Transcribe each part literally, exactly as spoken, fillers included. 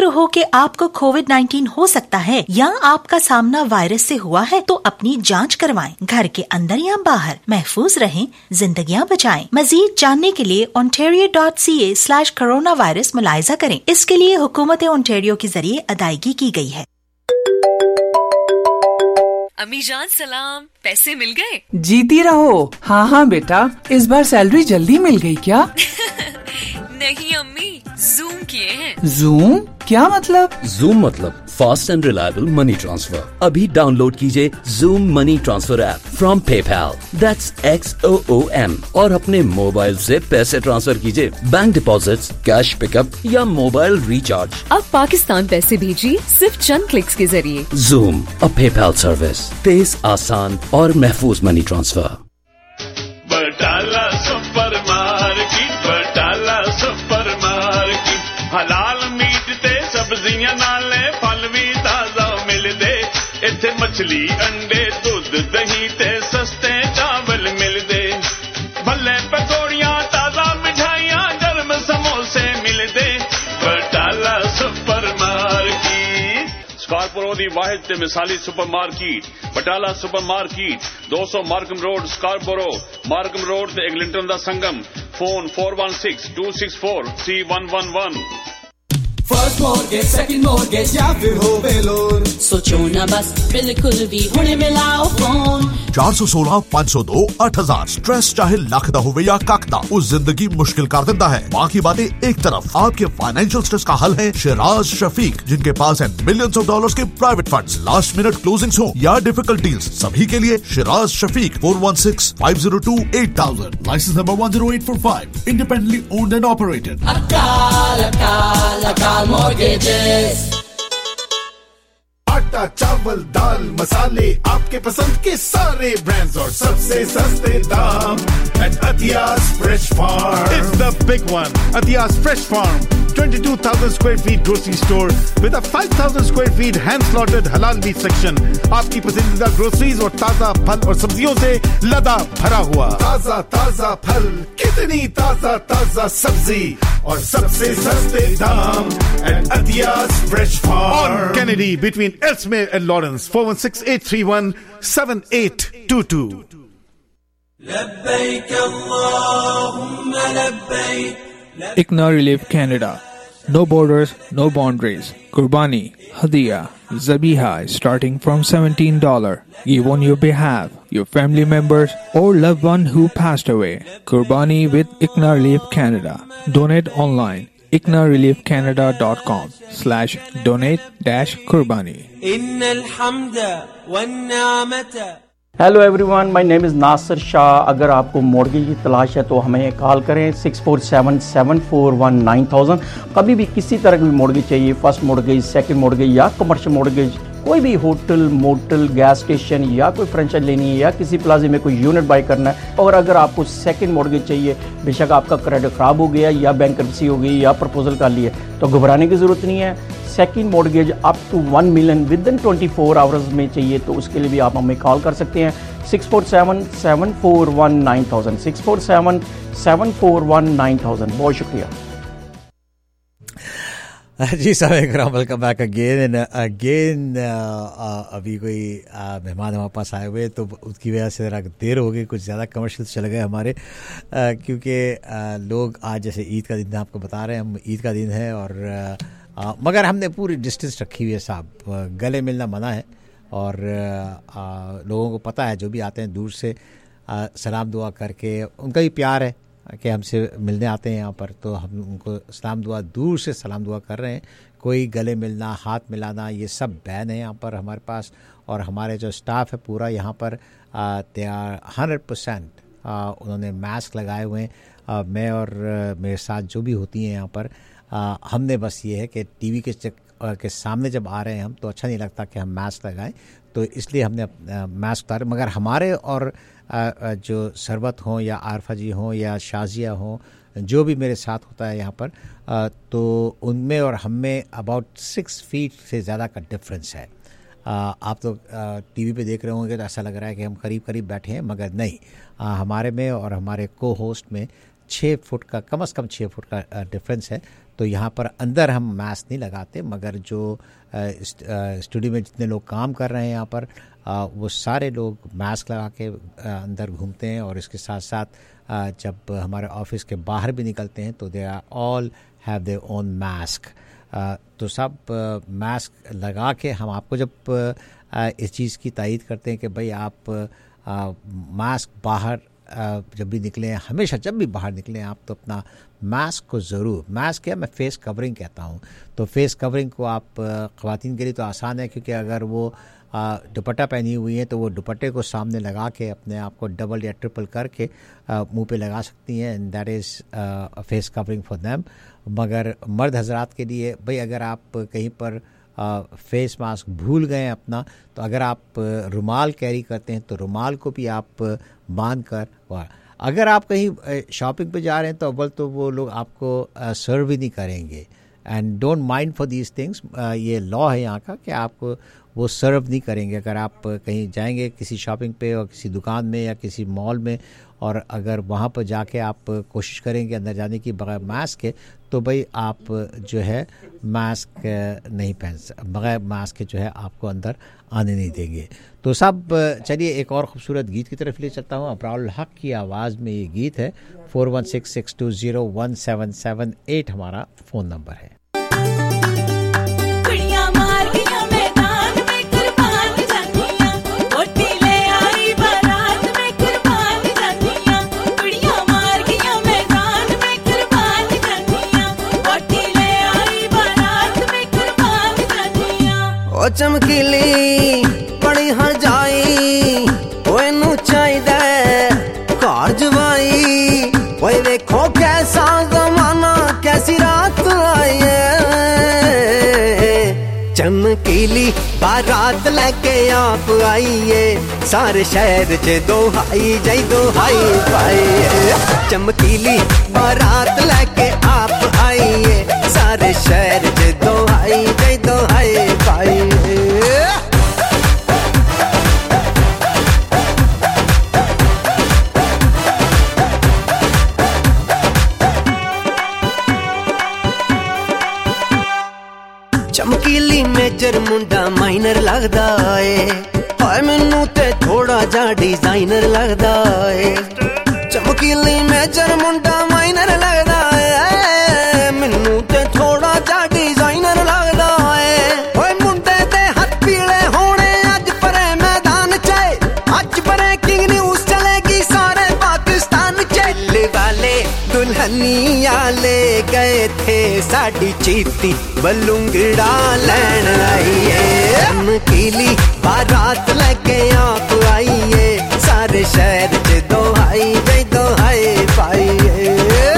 हो कि आपको कोविड नाइन्टीन हो सकता है या आपका सामना वायरस से हुआ है तो अपनी जांच करवाएं। घर के अंदर या बाहर महफूज रहें, जिंदगियां बचाएं। मजीद जानने के लिए ontario dot c a slash coronavirus मुलायजा करें। इसके लिए हुकूमत ओंटारियो के जरिए अदायगी की गई है। अम्मी जान सलाम, पैसे मिल गए? जीती रहो। हाँ हाँ बेटा, इस बार सैलरी जल्दी मिल गई क्या? नहीं अम्मी, जूम किए हैं। जूम क्या मतलब? जूम मतलब fast and reliable money transfer. अभी डाउनलोड कीजिए Xoom money transfer app from PayPal, that's X O O M, और अपने मोबाइल से पैसे ट्रांसफर कीजिए, बैंक डिपॉजिट्स, कैश पिकअप या मोबाइल रिचार्ज। अब पाकिस्तान पैसे भेजिए सिर्फ चंद क्लिक्स के जरिए। जूम, अ पेपैल सर्विस, तेज, आसान और महफूज money transfer. Batala super market, Batala super market, हलाल मीट ते सब्जियां नाले फल भी ताजा मिलदे। इत्थे मछली, अंडे, दूध, दही ते सस्ते चावल मिलदे। भल्ले पकौड़ियां, ताजा मिठाइयां, गर्म समोसे मिलदे। बटाला सुपर मार्केट स्कार्पोरो दी वाहिद ते मिसाली super market, Batala super market, दो सौ Markham road, Scarborough, Markham road ते एग्लिंटन दा संगम। Phone four one six two six four three one one one. First mortgage, second mortgage या फिर होवे लोन, सोचो ना बस, बिल्कुल भी हुणे मिलाओ फोन। चार सौ सोलह पाँच सौ दो आठ हजार। स्ट्रेस चाहे लख दा होवे या कख दा, उस जिंदगी मुश्किल कर देता है। बाकी बातें एक तरफ, आपके फाइनेंशियल स्ट्रेस का हल है शिराज शफीक, जिनके पास है मिलियंस ऑफ डॉलर्स के private funds, last minute closings हो या डिफिकल्ट डील्स, सभी के लिए Shiraz Shafiq. Four one six five zero two eight thousand, license number one zero eight four five, independently owned and operated. अकाल अकाल अकाल Mortgages। आटा, चावल, दाल, मसाले, आपके पसंद के सारे ब्रांड्स और सबसे सस्ते दाम at Athias Fresh Farm. It's the big one, Athias Fresh Farm, twenty-two thousand square feet grocery store with a five thousand square feet hand-slaughtered halal meat section. आपकी पसंदीदा ग्रोसरीज और ताजा फल और सब्जियों से लदा भरा हुआ। ताजा ताजा फल, कितनी ताजा ताजा सब्जी और सबसे सस्ते दाम at Athias Fresh Farm. On Kennedy between Ellesmere and Lawrence, four one six eight three one seven eight two two. لبيك اللهم لبيك. Iqna Relief Canada. No borders, no boundaries. Qurbani, Hadiya, Zabiha is starting from seventeen dollars. Give on your behalf, your family members or loved one who passed away. Qurbani with Iqna Relief Canada. Donate online. iqna relief canada dot com slash donate dash qurbani. إن الحمد والنعمة. Hello everyone, my name is Nasir Shah. अगर आपको mortgage की तलाश है तो हमें कॉल करें six four seven seven four one nine thousand. कभी भी किसी तरह की मॉर्गेज चाहिए, फर्स्ट मॉर्गेज, सेकंड मॉर्गेज या कमर्शियल मॉर्गेज, कोई भी होटल, मोटल, गैस स्टेशन या कोई फ्रेंचाइज लेनी है या किसी प्लाजे में कोई यूनिट बाय करना है, और अगर आपको सेकंड मॉर्गेज चाहिए, बेशक आपका क्रेडिट ख़राब हो गया या बैंकरप्सी हो गई या प्रपोजल कर लिए, तो घबराने की ज़रूरत नहीं है। Second mortgage up to one million within twenty four hours में चाहिए तो उसके लिए भी आप हमें कॉल कर सकते हैं six four seven seven four one nine thousand, six four seven seven four one nine thousand. बहुत शुक्रिया जी साहब, वेलकम बैक अगेन अगेन। अभी कोई मेहमान हमारे पास आए हुए तो उसकी वजह से ज़रा देर हो गई, कुछ ज़्यादा कमर्शियल चले गए हमारे, क्योंकि लोग आज जैसे ईद का दिन आपको बता रहे हैं, हम ईद का दिन है और आ, मगर हमने पूरी डिस्टेंस रखी हुई है साहब, गले मिलना मना है और आ, लोगों को पता है, जो भी आते हैं दूर से आ, सलाम दुआ करके, उनका भी प्यार है कि हमसे मिलने आते हैं यहाँ पर, तो हम उनको सलाम दुआ, दूर से सलाम दुआ कर रहे हैं। कोई गले मिलना, हाथ मिलाना, ये सब बैन है यहाँ पर हमारे पास। और हमारे जो स्टाफ है पूरा यहाँ पर, दे आर हंड्रेड परसेंट उन्होंने मास्क लगाए हुए हैं। आ, मैं और आ, मेरे साथ जो भी होती हैं यहाँ पर, आ, हमने बस ये है कि टीवी के चक, आ, के सामने जब आ रहे हैं हम तो अच्छा नहीं लगता कि हम मास्क लगाएं, तो इसलिए हमने मास्क उतारे। मगर हमारे और आ, जो सरबत हों या आरफा जी हों या शाजिया हों, जो भी मेरे साथ होता है यहाँ पर, आ, तो उनमें और हम में अबाउट सिक्स फीट से ज़्यादा का डिफरेंस है। आ, आप तो टीवी पे देख रहे होंगे तो ऐसा लग रहा है कि हम करीब करीब बैठे हैं, मगर नहीं, आ, हमारे में और हमारे को होस्ट में छः फुट का, कम से कम छः फुट का डिफरेंस है। تو یہاں پر اندر ہم ماسک نہیں لگاتے, مگر جو اسٹوڈیو میں جتنے لوگ کام کر رہے ہیں یہاں پر وہ سارے لوگ ماسک لگا کے اندر گھومتے ہیں, اور اس کے ساتھ ساتھ جب ہمارے آفس کے باہر بھی نکلتے ہیں تو they are all have their own mask. تو سب ماسک لگا کے ہم آپ کو جب اس چیز کی تائید کرتے ہیں کہ بھائی آپ ماسک باہر جب بھی نکلیں, ہمیشہ جب بھی باہر نکلیں آپ تو اپنا ماسک کو ضرور, ماسک کیا میں فیس کورنگ کہتا ہوں, تو فیس کورنگ کو آپ خواتین کے لیے تو آسان ہے کیونکہ اگر وہ دوپٹہ پہنی ہوئی ہیں تو وہ دوپٹے کو سامنے لگا کے اپنے آپ کو ڈبل یا ٹرپل کر کے منہ پہ لگا سکتی ہیں, and that is face covering for them. مگر مرد حضرات کے لیے بھائی اگر آپ کہیں پر فیس ماسک بھول گئے ہیں اپنا, تو اگر آپ رومال کیری کرتے ہیں تو رومال کو بھی آپ باندھ کر, اگر آپ کہیں شاپنگ پہ جا رہے ہیں تو اول تو وہ لوگ آپ کو سرو ہی نہیں کریں گے, and don't mind for these things, یہ لا ہے یہاں کا کہ آپ کو وہ سرو نہیں کریں گے. اگر آپ کہیں جائیں گے کسی شاپنگ پہ اور کسی دکان میں یا کسی مال میں, اور اگر وہاں پر جا کے آپ کوشش کریں گے اندر جانے کی بغیر ماسک کے, تو بھائی آپ جو ہے ماسک نہیں پہن بغیر ماسک کے جو ہے آپ کو اندر آنے نہیں دیں گے. تو سب چلیے ایک اور خوبصورت گیت کی طرف لے چلتا ہوں. ابرار الحق کی آواز میں یہ گیت ہے. Four one six six two zero one seven seven eight ہمارا فون نمبر ہے. او چمکیلی بڑی ہر جائی اوے نو چاہیدے گھر جوائی, اوے ویکھو کیسا زمانہ کیسی رات آئی ہے, چمکیلی بارات لے کے آپ آئیے سارے شہر چ دوہائی جائی دوہائی پائیے. چمکیلی بارات لے کے آپ آئیے سارے شہر چ دوہائی جائی دوہائی پائیے. چمکیلی میجر منڈا مائنر لگدا اے, ہائے مینوں تے تھوڑا جا ڈیزائنر لگدا اے. چمکیلی میجر منڈا مائنر لگدا اے, مینوں تے تھوڑا جا ڈیزائنر لگدا اے. اوے منڈے دے ہاتھ پیلے ہونے اج پرے میدان چے, اج پرے کنگ نیوز چلے گی سارے پاکستان چے. والے دلہنیا لے گئے تھے ساڈی چیتی بلونگڑا لین آئیے. چمکیلی بارات لے کے آپ آئیے سارے شہر چ دوہائی جائی دوہائی پائیے.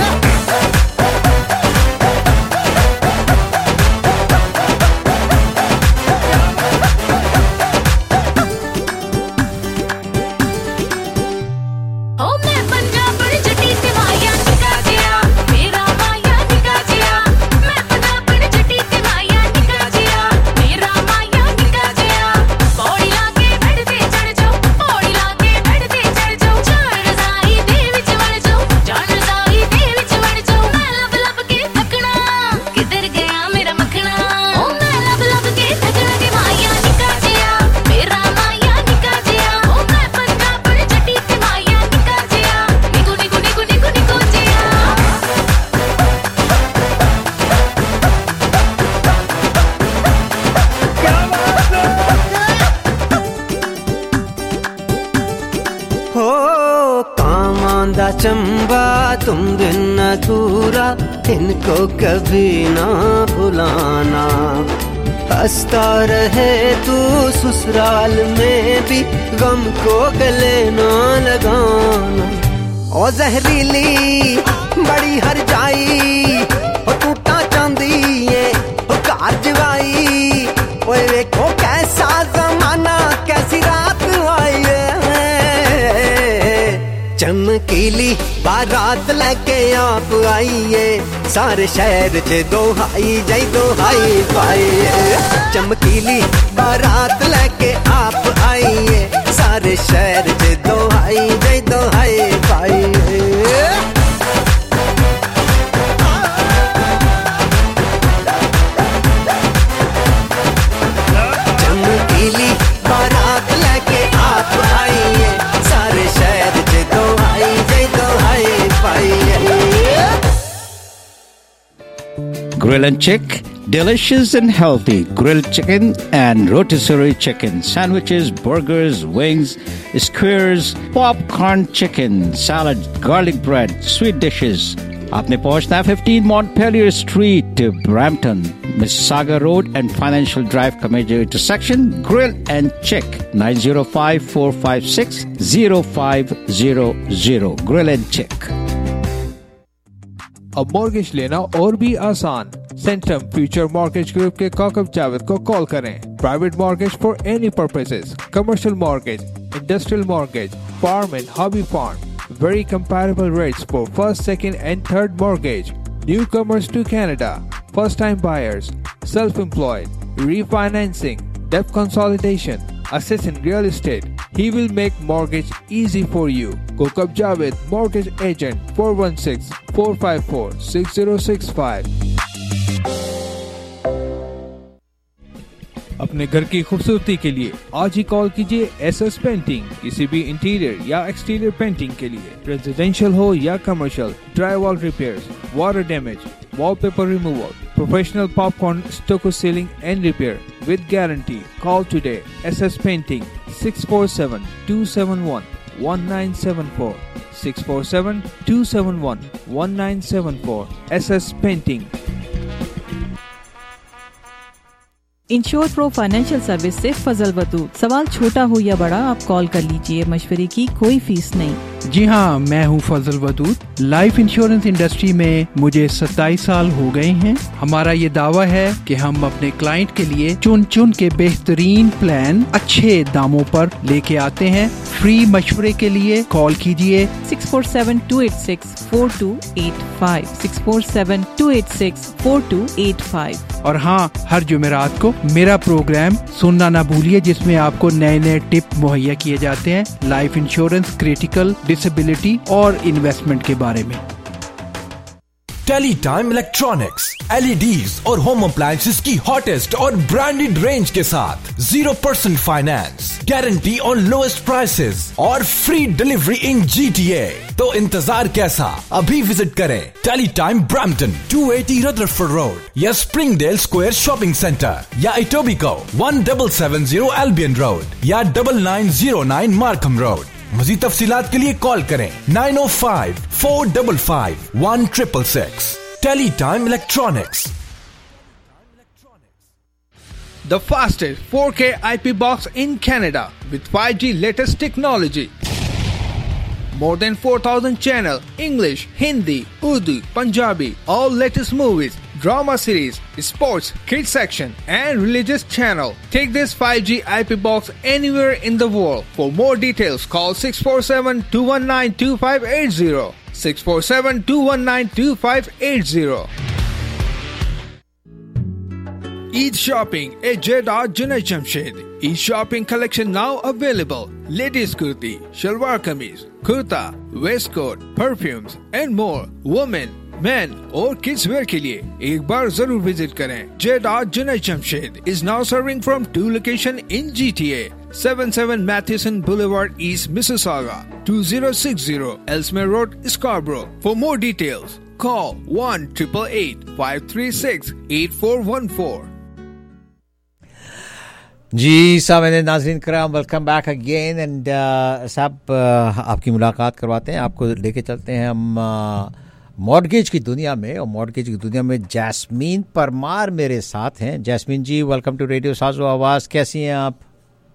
چمبا تم دن ادھورا ان کو کبھی نہ بھلانا, ہنستا رہے تو سسرال میں بھی غم کو گلے نہ لگانا. او زہریلی بڑی ہر جائی او ٹوٹا چاندی ہے او کار جوائی, اوے ویکھو کیسا زمانہ کیسی رات آئی ہے. چمکیلی بارات لے کے آپ آئیے سارے شہر چ دوہائی جائی دوہائی پائیے. چمکیلی بارات لے کے آپ آئیے سارے شہر چ دوہائی جائی دوہائی پائیے. Grill and Chick, delicious and healthy grilled chicken and rotisserie chicken, sandwiches, burgers, wings, skewers, popcorn chicken, salad, garlic bread, sweet dishes. आपने पहुंचना है fifteen Montpelier Street, Brampton, Mississauga Road and Financial Drive का major intersection. Grill and Chick, nine zero five, four five six, zero five zero zero. Grill and Chick. अब mortgage लेना और भी आसान. Centum future mortgage group के काकब जावेद को call करें. Private mortgage for any purposes, commercial mortgage, industrial mortgage, farm and hobby farm. Very comparable rates for first, second and third mortgage. Newcomers to Canada, first time buyers, self-employed, refinancing, debt consolidation, assets in real estate. He will make mortgage easy for you. Kokab Javed, mortgage agent, four one six, four five four, six zero six five. अपने घर की खूबसूरती के लिए आज ही call कीजिए S S painting. किसी भी इंटीरियर या एक्सटीरियर पेंटिंग के लिए, रेजिडेंशियल हो या commercial, drywall repairs, water damage, wallpaper removal, professional popcorn stucco ceiling and repair with guarantee. Call today S S painting six four seven, two seven one, one nine seven four, six four seven, two seven one, one nine seven four. S S painting. Insure pro financial service से फजल वदूद. सवाल छोटा हो या बड़ा, आप call कर लीजिए. मशवरे की कोई फीस नहीं. जी हाँ, मैं हूँ Fazal Wadood. Life insurance industry में मुझे सत्ताईस साल हो गए हैं. हमारा ये दावा है कि हम अपने क्लाइंट के लिए चुन चुन के बेहतरीन प्लान अच्छे दामों पर लेके आते हैं. फ्री मशवरे के लिए कॉल कीजिए six four seven, two eight six, four two eight five, six four seven, two eight six, four two eight five. और हाँ, हर जुमेरात को मेरा प्रोग्राम सुनना ना भूलिए, जिसमें आपको नए नए टिप मुहैया किए जाते हैं लाइफ इंश्योरेंस, क्रिटिकल, डिसेबिलिटी और इन्वेस्टमेंट के बारे में. टेली टाइम इलेक्ट्रॉनिक्स, एलईडीज और होम अप्लायंसेस की हॉटेस्ट और ब्रांडेड रेंज के साथ zero percent finance, guarantee on lowest prices और फ्री डिलीवरी इन जीटीए. तो इंतजार कैसा, अभी विजिट करें Teletime Brampton, two eighty Rutherford Road या स्प्रिंगडेल स्क्वायर शॉपिंग सेंटर, या Etobicoke one seven seven zero Albion Road या nine nine zero nine Markham Road. मज़ीद तफसीलात के लिए कॉल करें nine oh five, four five five, one six six six. Tele Time Electronics. The fastest four K I P box in Canada with five G latest technology. More than four thousand channel, English, Hindi, Urdu, Punjabi, all latest movies, drama series, sports, kids section and religious channel. Take this five G I P box anywhere in the world. For more details, call six four seven, two one nine, two five eight zero. six four seven, two one nine, two five eight zero. Eid Shopping at Jeddah Junaid Jamshed. Eid Shopping collection now available. Ladies kurti, shalwar kameez, kurta, waistcoat, perfumes and more. Women, men और kids wear के लिए एक बार जरूर visit करें. Jeddah Junaid Jamshed is now serving from two locations in G T A. seventy-seven Matheson Boulevard East, Mississauga, two zero six zero Ellesmere Road, Scarborough. For more details, call one eight eight eight, five three six, eight four one four. जी सामने नाज़रीन कराम, welcome back again. And साहब आपकी मुलाकात करवाते हैं, आपको लेके चलते हैं हम मॉर्गेज की दुनिया में. और मॉर्गेज की दुनिया में जैस्मीन परमार मेरे साथ हैं. Jasmine ji, welcome to radio Sazo Awaz. कैसी हैं आप?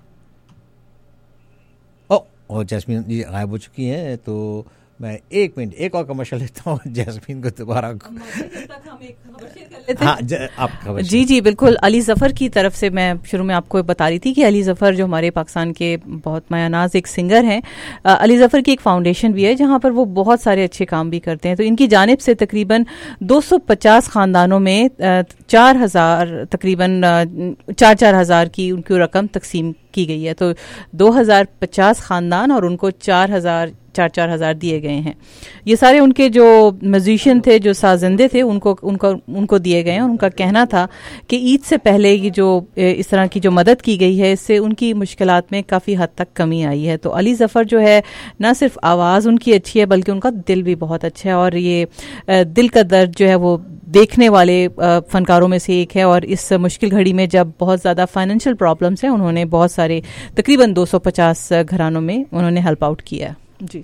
ओ और जैस्मीन जी गायब हो चुकी हैं, तो मैं एक मिनट एक और कमर्शियल लेता हूँ. जैस्मीन को दोबारा हाँ, आप जी जी बिल्कुल. अली ज़फ़र की तरफ से मैं शुरू में आपको बता रही थी कि अली ज़फ़र जो हमारे पाकिस्तान के बहुत मायानाज एक सिंगर हैं, अली ज़फ़र की एक फाउंडेशन भी है जहाँ पर वो बहुत सारे अच्छे काम भी करते हैं. तो इनकी जानिब से तकरीबन दो सौ पचास ख़ानदानों में चार हज़ार तकरीबन चार चार हज़ार की उनकी रकम तकसीम की गई है. तो दो हज़ार पचास ख़ानदान और उनको चार हज़ार चार चार हज़ार दिए गए हैं. ये सारे उनके जो म्यूजिशियन थे, जो साजिंदे थे, उनको उनको उनको दिए गए हैं. उनका कहना था कि ईद से पहले ये जो इस तरह की जो मदद की गई है, इससे उनकी मुश्किलात में काफ़ी हद तक कमी आई है. तो अली ज़फ़र जो है, ना सिर्फ आवाज़ उनकी अच्छी है बल्कि उनका दिल भी बहुत अच्छा है. और ये दिल का दर्द जो है वो देखने वाले फनकारों में से एक है, और इस मुश्किल घड़ी में जब बहुत ज़्यादा फाइनेंशियल प्रॉब्लम्स हैं, उन्होंने बहुत सारे तकरीबन दो सौ पचास घरानों में उन्होंने हेल्प आउट किया है जी.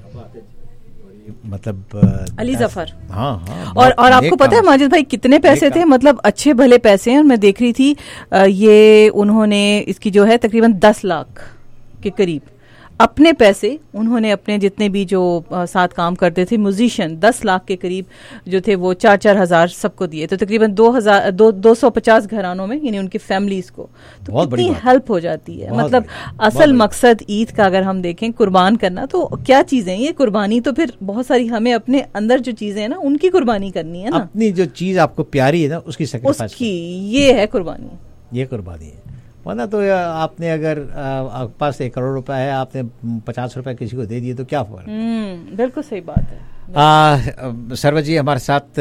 मतलब अली जफर. हाँ हाँ. और और आपको पता है माजिद भाई कितने पैसे थे, मतलब अच्छे भले पैसे हैं. और मैं देख रही थी ये उन्होंने इसकी जो है तकरीबन दस लाख के करीब अपने पैसे उन्होंने अपने जितने भी जो आ, साथ काम करते थे म्यूजिशियन दस लाख के करीब जो थे वो चार चार हजार सबको दिए. तो तकरीबन दो हजार दो दो सौ पचास घरानों में यानी उनकी फैमिलीज को तो कितनी हेल्प हो जाती है. मतलब असल मकसद ईद का अगर हम देखें कुर्बान करना, तो क्या चीजें ये कुर्बानी, तो फिर बहुत सारी हमें अपने अंदर जो चीजें हैं ना उनकी कुर्बानी करनी है ना. अपनी जो चीज आपको प्यारी है ना उसकी सैक्रिफाइस उसकी, ये है कुर्बानी. ये कुर्बानी है. वरना तो आपने अगर आपके पास एक करोड़ रुपए है, आपने पचास रुपए किसी को दे दिए तो क्या फर्क. बिल्कुल सही बात है. सरवर जी हमारे साथ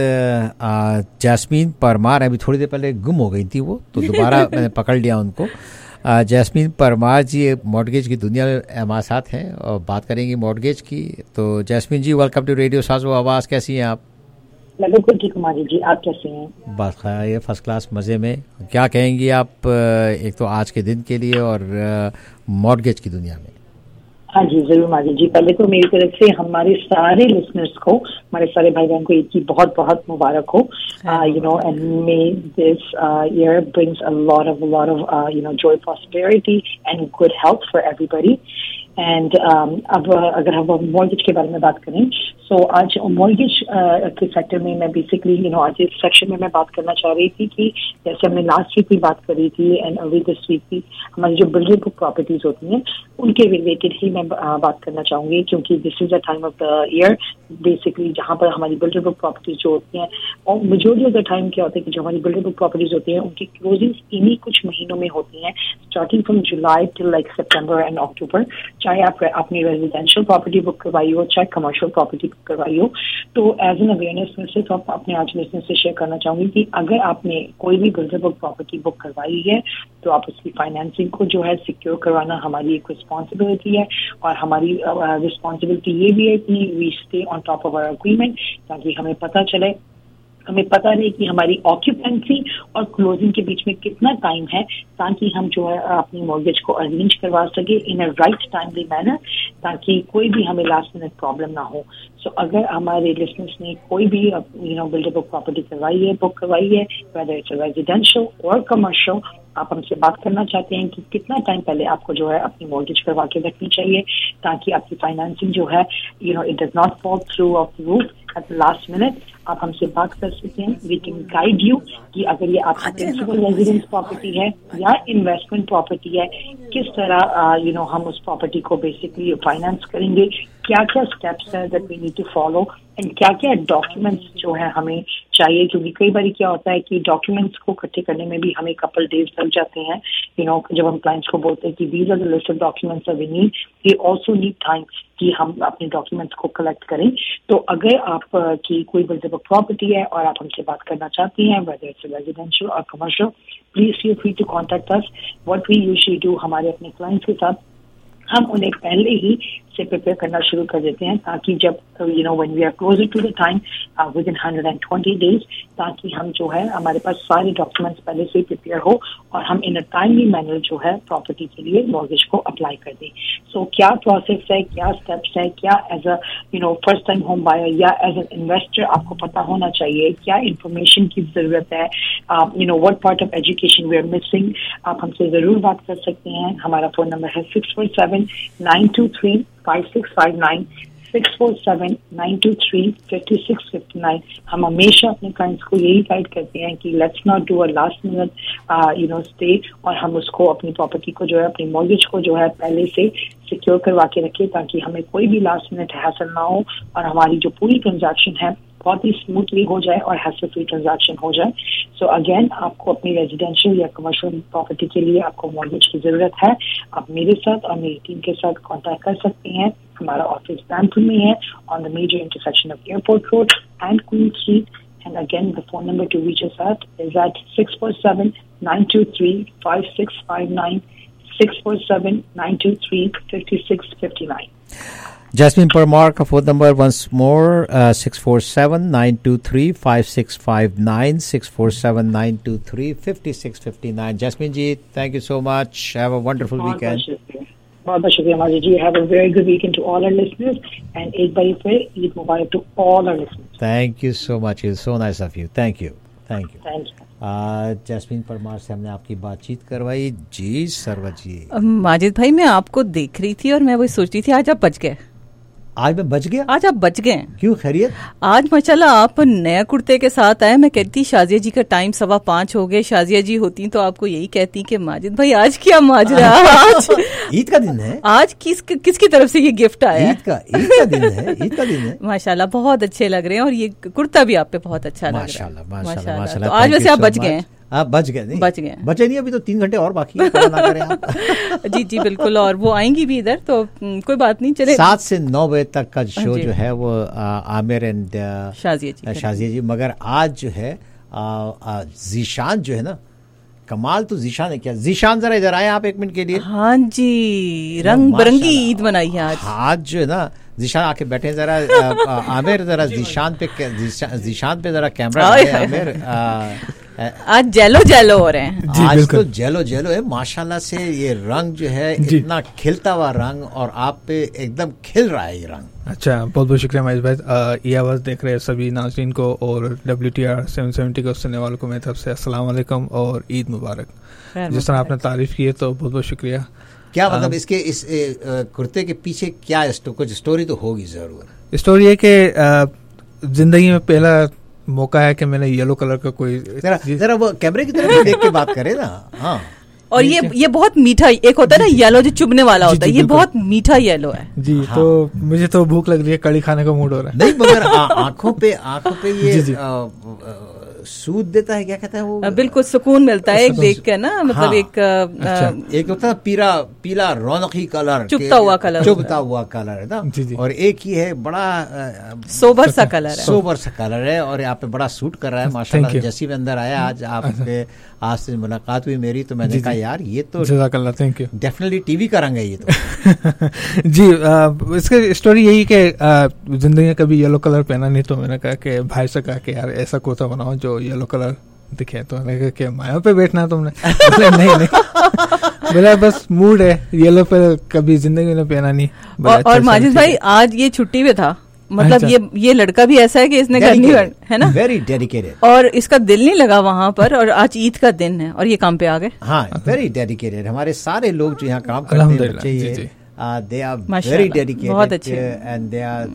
जैस्मीन परमार, अभी थोड़ी देर पहले गुम हो गई थी वो, तो दोबारा मैंने पकड़ लिया उनको. जैस्मीन परमार जी मॉर्गेज की दुनिया में हमारे साथ हैं और बात करेंगे मॉर्गेज की. तो Jasmine ji welcome to radio Sazo Awaz. कैसी हैं आप? मैं बिल्कुल ठीक हूँ जी, आप कैसे हैं? बस ये फर्स्ट क्लास मज़े में. क्या कहेंगी आप एक तो आज के दिन के लिए और मॉर्गेज की दुनिया में? हाँ जी जरूर माजी जी. पहले तो मेरी तरफ से हमारे सारे लिसनर्स को, हमारे सारे भाई बहन को ईद की बहुत बहुत मुबारक हो. You know and may this year brings a lot of lot of you know joy, prosperity and good health for everybody. And um, अब अगर हम मॉर्गेज के बारे में बात करें, सो so, आज मॉर्गेज uh, के सेक्टर में मैं बेसिकली यू नो आज इस सेक्शन में मैं बात करना चाह रही थी कि जैसे हमने लास्ट वीक भी बात करी थी एंड अभी दिस वीक भी हमारी जो बिल्डर बुक प्रॉपर्टीज होती हैं उनके रिलेटेड ही मैं uh, बात करना चाहूँगी, क्योंकि this is the time of the year basically जहाँ पर हमारी बिल्डर बुक प्रॉपर्टीज जो होती हैं, और मेजोरिटी ऑफ द टाइम क्या होता है कि जो हमारी बिल्डर बुक प्रॉपर्टीज होती हैं उनकी क्लोजिंग इन्हीं कुछ महीनों में होती हैं, starting from July till like September and October. चाहे आप अपनी रेजिडेंशियल प्रॉपर्टी बुक करवाई हो, चाहे कमर्शियल प्रॉपर्टी बुक करवाई हो. तो एज एन अवेयरनेस में सिर्फ आप अपने आज लिसनर से शेयर करना चाहूंगी कि अगर आपने कोई भी बिल्डर बुक प्रॉपर्टी बुक करवाई है तो आप उसकी फाइनेंसिंग को जो है सिक्योर करवाना हमारी एक रिस्पॉन्सिबिलिटी है. और हमारी रिस्पॉन्सिबिलिटी uh, ये भी है कि we stay on top of our agreement, ताकि हमें पता चले हमें पता नहीं कि हमारी ऑक्यूपेंसी और क्लोजिंग के बीच में कितना टाइम है, ताकि हम जो है अपनी मॉर्गेज को अरेंज करवा सके in a right timely manner, ताकि कोई भी हमें लास्ट मिनट प्रॉब्लम ना हो. सो so, अगर हमारे लिसनर्स ने कोई भी you know builder book property करवाई है, बुक करवाई है, वेदर इट्स रेजिडेंशियल और कमर्शियल, आप हमसे बात करना चाहते हैं कि कितना टाइम पहले आपको जो है अपनी मॉर्गेज करवा के रखनी चाहिए, ताकि आपकी फाइनेंसिंग जो है you know it does not fall through of the roof at the last minute. आप हमसे बात कर सकते हैं. वी कैन गाइड यू कि अगर ये आपकी प्रिंसिपल रेजिडेंस प्रॉपर्टी है या इन्वेस्टमेंट प्रॉपर्टी है, किस तरह यू नो हम उस प्रॉपर्टी को बेसिकली फाइनेंस करेंगे, क्या क्या स्टेप्स है that we need to follow and क्या क्या डॉक्यूमेंट्स जो है हमें चाहिए. क्योंकि कई बार क्या होता है कि डॉक्यूमेंट्स को इकट्ठे करने में भी हमें कपल डेज लग जाते हैं. यू नो जब हम क्लाइंट्स को बोलते हैं कि these are the list of documents that we need, we also need time कि हम अपने डॉक्यूमेंट्स को कलेक्ट करें. तो अगर आप uh, की कोई बिल्डर बुक प्रॉपर्टी है और आप हमसे बात करना चाहती हैं, वेदर इट्स रेजिडेंशियल और commercial, please feel free to contact us. What we usually do हमारे अपने क्लाइंट्स के साथ, हम उन्हें पहले ही से प्रिपेयर करना शुरू कर देते हैं, ताकि जब you know when we are closer to the time within hundred and twenty days, ताकि हम जो है हमारे पास सारे डॉक्यूमेंट्स पहले से प्रिपेयर हो और हम इन अ टाइमली मैनर जो है प्रॉपर्टी के लिए मॉर्गेज को अप्लाई कर दें. सो so, क्या प्रोसेस है, क्या स्टेप्स है, क्या as a you know first time home buyer या एज एन इन्वेस्टर आपको पता होना चाहिए, क्या इन्फॉर्मेशन की जरूरत है, you know what part of education we are missing, आप हमसे जरूर बात कर सकते हैं. हमारा फोन नंबर है six four seven nine two three five six five nine, six four seven nine two three fifty six fifty nine. हम हमेशा अपने क्लाइंट्स को यही गाइड करते हैं कि let's not do a last minute you know stay, और हम उसको अपनी प्रॉपर्टी को जो है अपनी मॉर्गेज को जो है पहले से सिक्योर करवा के रखें, ताकि हमें कोई भी लास्ट मिनट हैसल ना हो और हमारी जो पूरी ट्रांजैक्शन है बहुत ही स्मूथली हो जाए और हैसल फ्री ट्रांजैक्शन हो जाए. सो so अगेन आपको अपनी रेजिडेंशियल या कमर्शियल प्रॉपर्टी के लिए आपको मॉर्गेज की जरूरत है, आप मेरे साथ और मेरी टीम के साथ कांटेक्ट कर सकते हैं. हमारा ऑफिस बैंपुर में है on the major intersection of Airport Road and Queen Street. And again the phone number to reach us at is at six four seven nine two three five six five nine, six four seven nine two three fifty six fifty nine. Jasmine Parmar ka phone number once more, uh, six four seven nine two three five six five nine, six four seven nine two three five six five nine. Jasmine ji, thank you so much. Have a wonderful बहुत weekend. बहुत बहुत शुक्रिया माजिद जी. Have a very good weekend to all our listeners and एक बार फिर ईद मुबारक to all our listeners. Thank you so much. It's so nice of you. Thank you. Thank you. Thank you. Jasmine Parmar से हमने आपकी बातचीत करवाई. जी सरवत जी. माजिद भाई, मैं आपको देख रही थी और मैं वही सोच रही थी, आज आप बच गए. आज मैं बच गया? आज आप बच गए. क्यों, खैरियत? आज माशाल्लाह आप नया कुर्ते के साथ आए. मैं कहती शाजिया जी का टाइम सवा पाँच हो गए. शाजिया जी होती तो आपको यही कहती कि माजिद भाई आज क्या माजरा. आज ईद का दिन है. आज किस किसकी तरफ से ये गिफ्ट आया? ईद का ईद का दिन है. ईद का दिन है. माशाल्लाह बहुत अच्छे लग रहे हैं और ये कुर्ता भी आप पे बहुत अच्छा लग रहा है. माशाल्लाह माशाल्लाह माशाल्लाह. तो आज वैसे आप बच गए. आप बच गए? नहीं बच गए. बचे नहीं, अभी तो तीन घंटे और बाकी है. ना करें आप. जी जी बिल्कुल. और वो आएंगी भी इधर, तो कोई बात नहीं. चले सात से नौ बजे तक का शो जो है वो आमिर एंड शाजिया जी शाजिया जी. मगर आज जो है जीशान जो है ना, कमाल तो जीशान है. क्या जीशान, जरा इधर आए आप एक मिनट के लिए. हाँ जी, रंग बिरंगी ईद मनाई है आज. आज जो है ना, जीशान आके बैठे जरा. आमिर जरा जीशान पे जीशान पे जरा कैमरा. आमिर आज जेलो जेलो हो रहे हैं. आज तो जेलो जेलो है माशाल्लाह से. ये रंग जो है इतना खिलता हुआ रंग, और आप पे एकदम खिल रहा है ये रंग. अच्छा, बहुत बहुत शुक्रिया महेश भाई. ये आवाज़ देख रहे सभी नाज़रीन को और W T R seven seventy को सुनने वालों को मेरी तरफ से अस्सलाम वालेकुम और ईद मुबारक. जिस तरह आपने तारीफ की है तो बहुत बहुत शुक्रिया. क्या मतलब इसके इस कुर्ते के पीछे क्या कुछ स्टोरी तो होगी जरूर. स्टोरी है कि जिंदगी में पहला मौका है कि मैंने येलो कलर का कोई. जरा जरा वो कैमरे की तरफ देख के बात करे ना. हाँ. और ये ये बहुत मीठा, एक होता है ना येलो जो चुभने वाला होता है, ये बहुत मीठा येलो है जी. हाँ. तो मुझे तो भूख लग रही है, कड़ी खाने का मूड हो रहा है. नहीं मगर आंखों पे आंखों पे ये सूद देता है, क्या कहता है वो. बिल्कुल सुकून मिलता है एक देख के ना. मतलब हाँ. एक अच्छा. एक होता है पीला पीला रौनकी कलर, चुभता हुआ कलर, चुभता हुआ कलर है ना. और एक ही है बड़ा सोबर सा कलर है. सोबर सा कलर है और यहाँ पे बड़ा सूट कर रहा है माशाल्लाह. जैसे मैं अंदर आया आज आपके आज से मुलाकात हुई मेरी, तो मैंने कहा यार ये तो जज़ाकल्लाह, थैंक यू. डेफिनेटली टीवी का रंग है ये तो. जी. इसका स्टोरी यही कि जिंदगी में कभी येलो कलर पहना नहीं, तो मैंने कहा कि भाई से कहा कि यार ऐसा कुर्ता बनाओ जो येलो कलर दिखे. तो मैंने कहा कि माया पे बैठना है तुमने. नहीं नहीं मेरा बस मूड है येलो पे, कभी जिंदगी में पहना नहीं. और, और माजिद भाई आज ये छुट्टी पे था. मतलब ये ये लड़का भी ऐसा है कि इसने घर नहीं, है ना, वेरी डेडिकेटेड, और इसका दिल नहीं लगा वहाँ पर, और आज ईद का दिन है और ये काम पे आ गए. हाँ, वेरी डेडिकेटेड. हमारे सारे लोग जो यहाँ काम करते हैं बच्चे, ये दे आर वेरी डेडिकेटेड, बहुत अच्छे, and they are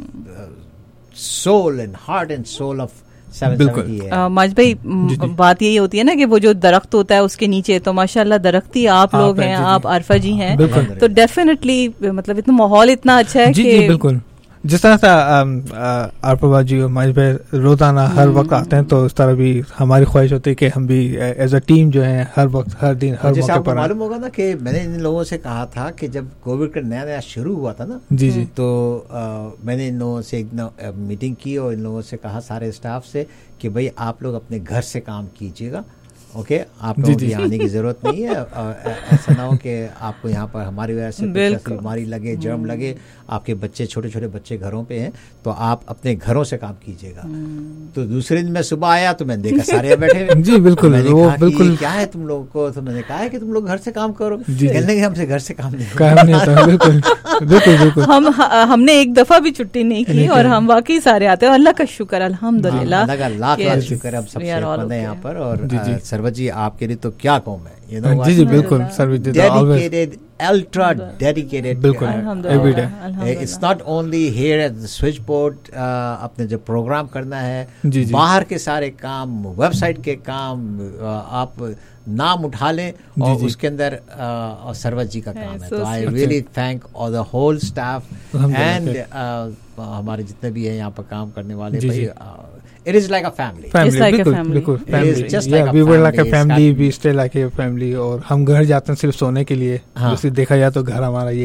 soul and heart and soul of. Maaz भाई, बात यही होती है ना कि वो जो दरख्त होता है उसके नीचे, तो माशाल्लाह दरख्ती आप लोग हैं, आप आरफा जी हैं, तो डेफिनेटली मतलब इतना माहौल इतना अच्छा है कि बिल्कुल. जिस तरह से आरपा जी और माजिद भाई रोजाना हर वक्त आते हैं, तो उस तरह भी हमारी ख्वाहिश होती है कि हम भी एज अ टीम जो है हर वक्त हर दिन हर मौके पर. मालूम होगा ना कि मैंने इन लोगों से कहा था कि जब कोविड का नया नया शुरू हुआ था ना, जी जी, तो आ, मैंने इन लोगों से एक मीटिंग की और इन लोगों से कहा सारे स्टाफ से कि भाई आप लोग अपने घर से काम कीजिएगा. ओके okay, आप लोगों की आने की जरूरत नहीं है. ऐसा ना हो कि आपको यहाँ पर हमारी वजह से कुछ बीमारी लगे, जर्म लगे. आपके बच्चे छोटे छोटे बच्चे घरों पे हैं, तो आप अपने घरों से काम कीजिएगा. तो दूसरे दिन मैं सुबह आया तो मैंने देखा सारे बैठे. जी बिल्कुल, मैंने वो बिल्कुल क्या है तुम लोगों को, तो मैंने कहा है कि तुम लोग घर से काम करो. कहने के हमसे घर से काम नहीं काम नहीं होता. बिल्कुल बिल्कुल बिल्कुल. हम हमने एक दफा भी छुट्टी नहीं की और हम वाकई सारे आते हैं. अल्लाह का शुक्र, अल्हम्दुलिल्लाह, अल्लाह का लाख लाख शुक्र है. हम सबसे यहाँ पर. और सरवत जी आपके लिए तो क्या कहूँ मैं, you know, जी जी बिल्कुल. Dedicated, ultra dedicated. बिल्कुल, every day. It's not only here at the switchboard. अपने जो प्रोग्राम करना है, बाहर के सारे काम, वेबसाइट के काम, आप नाम उठा लें और उसके अंदर सरवत जी का काम है. तो I really thank all the whole staff and हमारे जितने भी हैं यहाँ पर काम करने वाले. भाई it is like a family. Family, it's like बिल्कुल, a family. बिल्कुल, family. It is just yeah, like a we family. were like a family. We stay like a family. और हम घर जाते हैं सिर्फ सोने के लिए. हाँ. देखा जाए तो घर हमारा यही है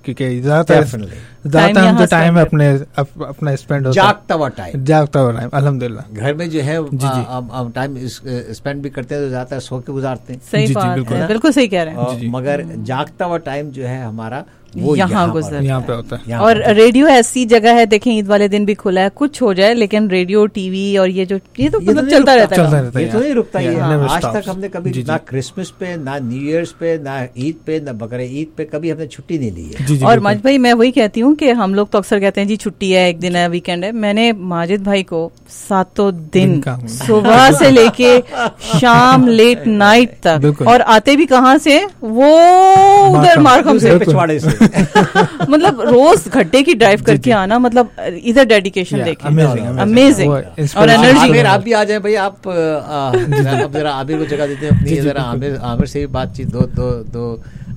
क्योंकि ज्यादातर ज्यादातर हम जो टाइम है अपने अपना स्पेंड होता है जागता हुआ टाइम जागता हुआ टाइम अल्हम्दुलिल्लाह घर में जो है हम टाइम स्पेंड भी करते हैं तो ज्यादातर सो के गुजारते हैं. सही बात है, बिल्कुल सही कह रहे हैं. मगर जागता हुआ टाइम जो है हमारा वो यहाँ गुजर यहाँ पे होता है. और रेडियो ऐसी जगह है, देखें ईद वाले दिन भी खुला है, कुछ हो जाए लेकिन रेडियो टीवी और ये जो ये तो मतलब चलता रहता है, ये तो नहीं रुकता. ये आज तक हमने कभी ना क्रिसमस पे ना न्यू ईयर्स पे ना ईद पे ना बकरे ईद पे कभी हमने छुट्टी नहीं ली है. और माजिद भाई मैं वही कहती हूँ कि हम लोग तो अक्सर कहते हैं जी छुट्टी है, एक दिन है, वीकेंड है. मैंने माजिद भाई को सातों दिन सुबह से लेके शाम लेट नाइट तक, और आते भी कहाँ से, वो उधर मार्कम से पिछवाड़े से मतलब रोज घंटे की ड्राइव करके आना, मतलब इधर डेडिकेशन देखें, अमेजिंग और एनर्जी. आप भी आ जाए भाई, आप अब जरा आमिर को जगह देते हैं अपनी, जरा आमिर आमिर से भी बातचीत दो दो दो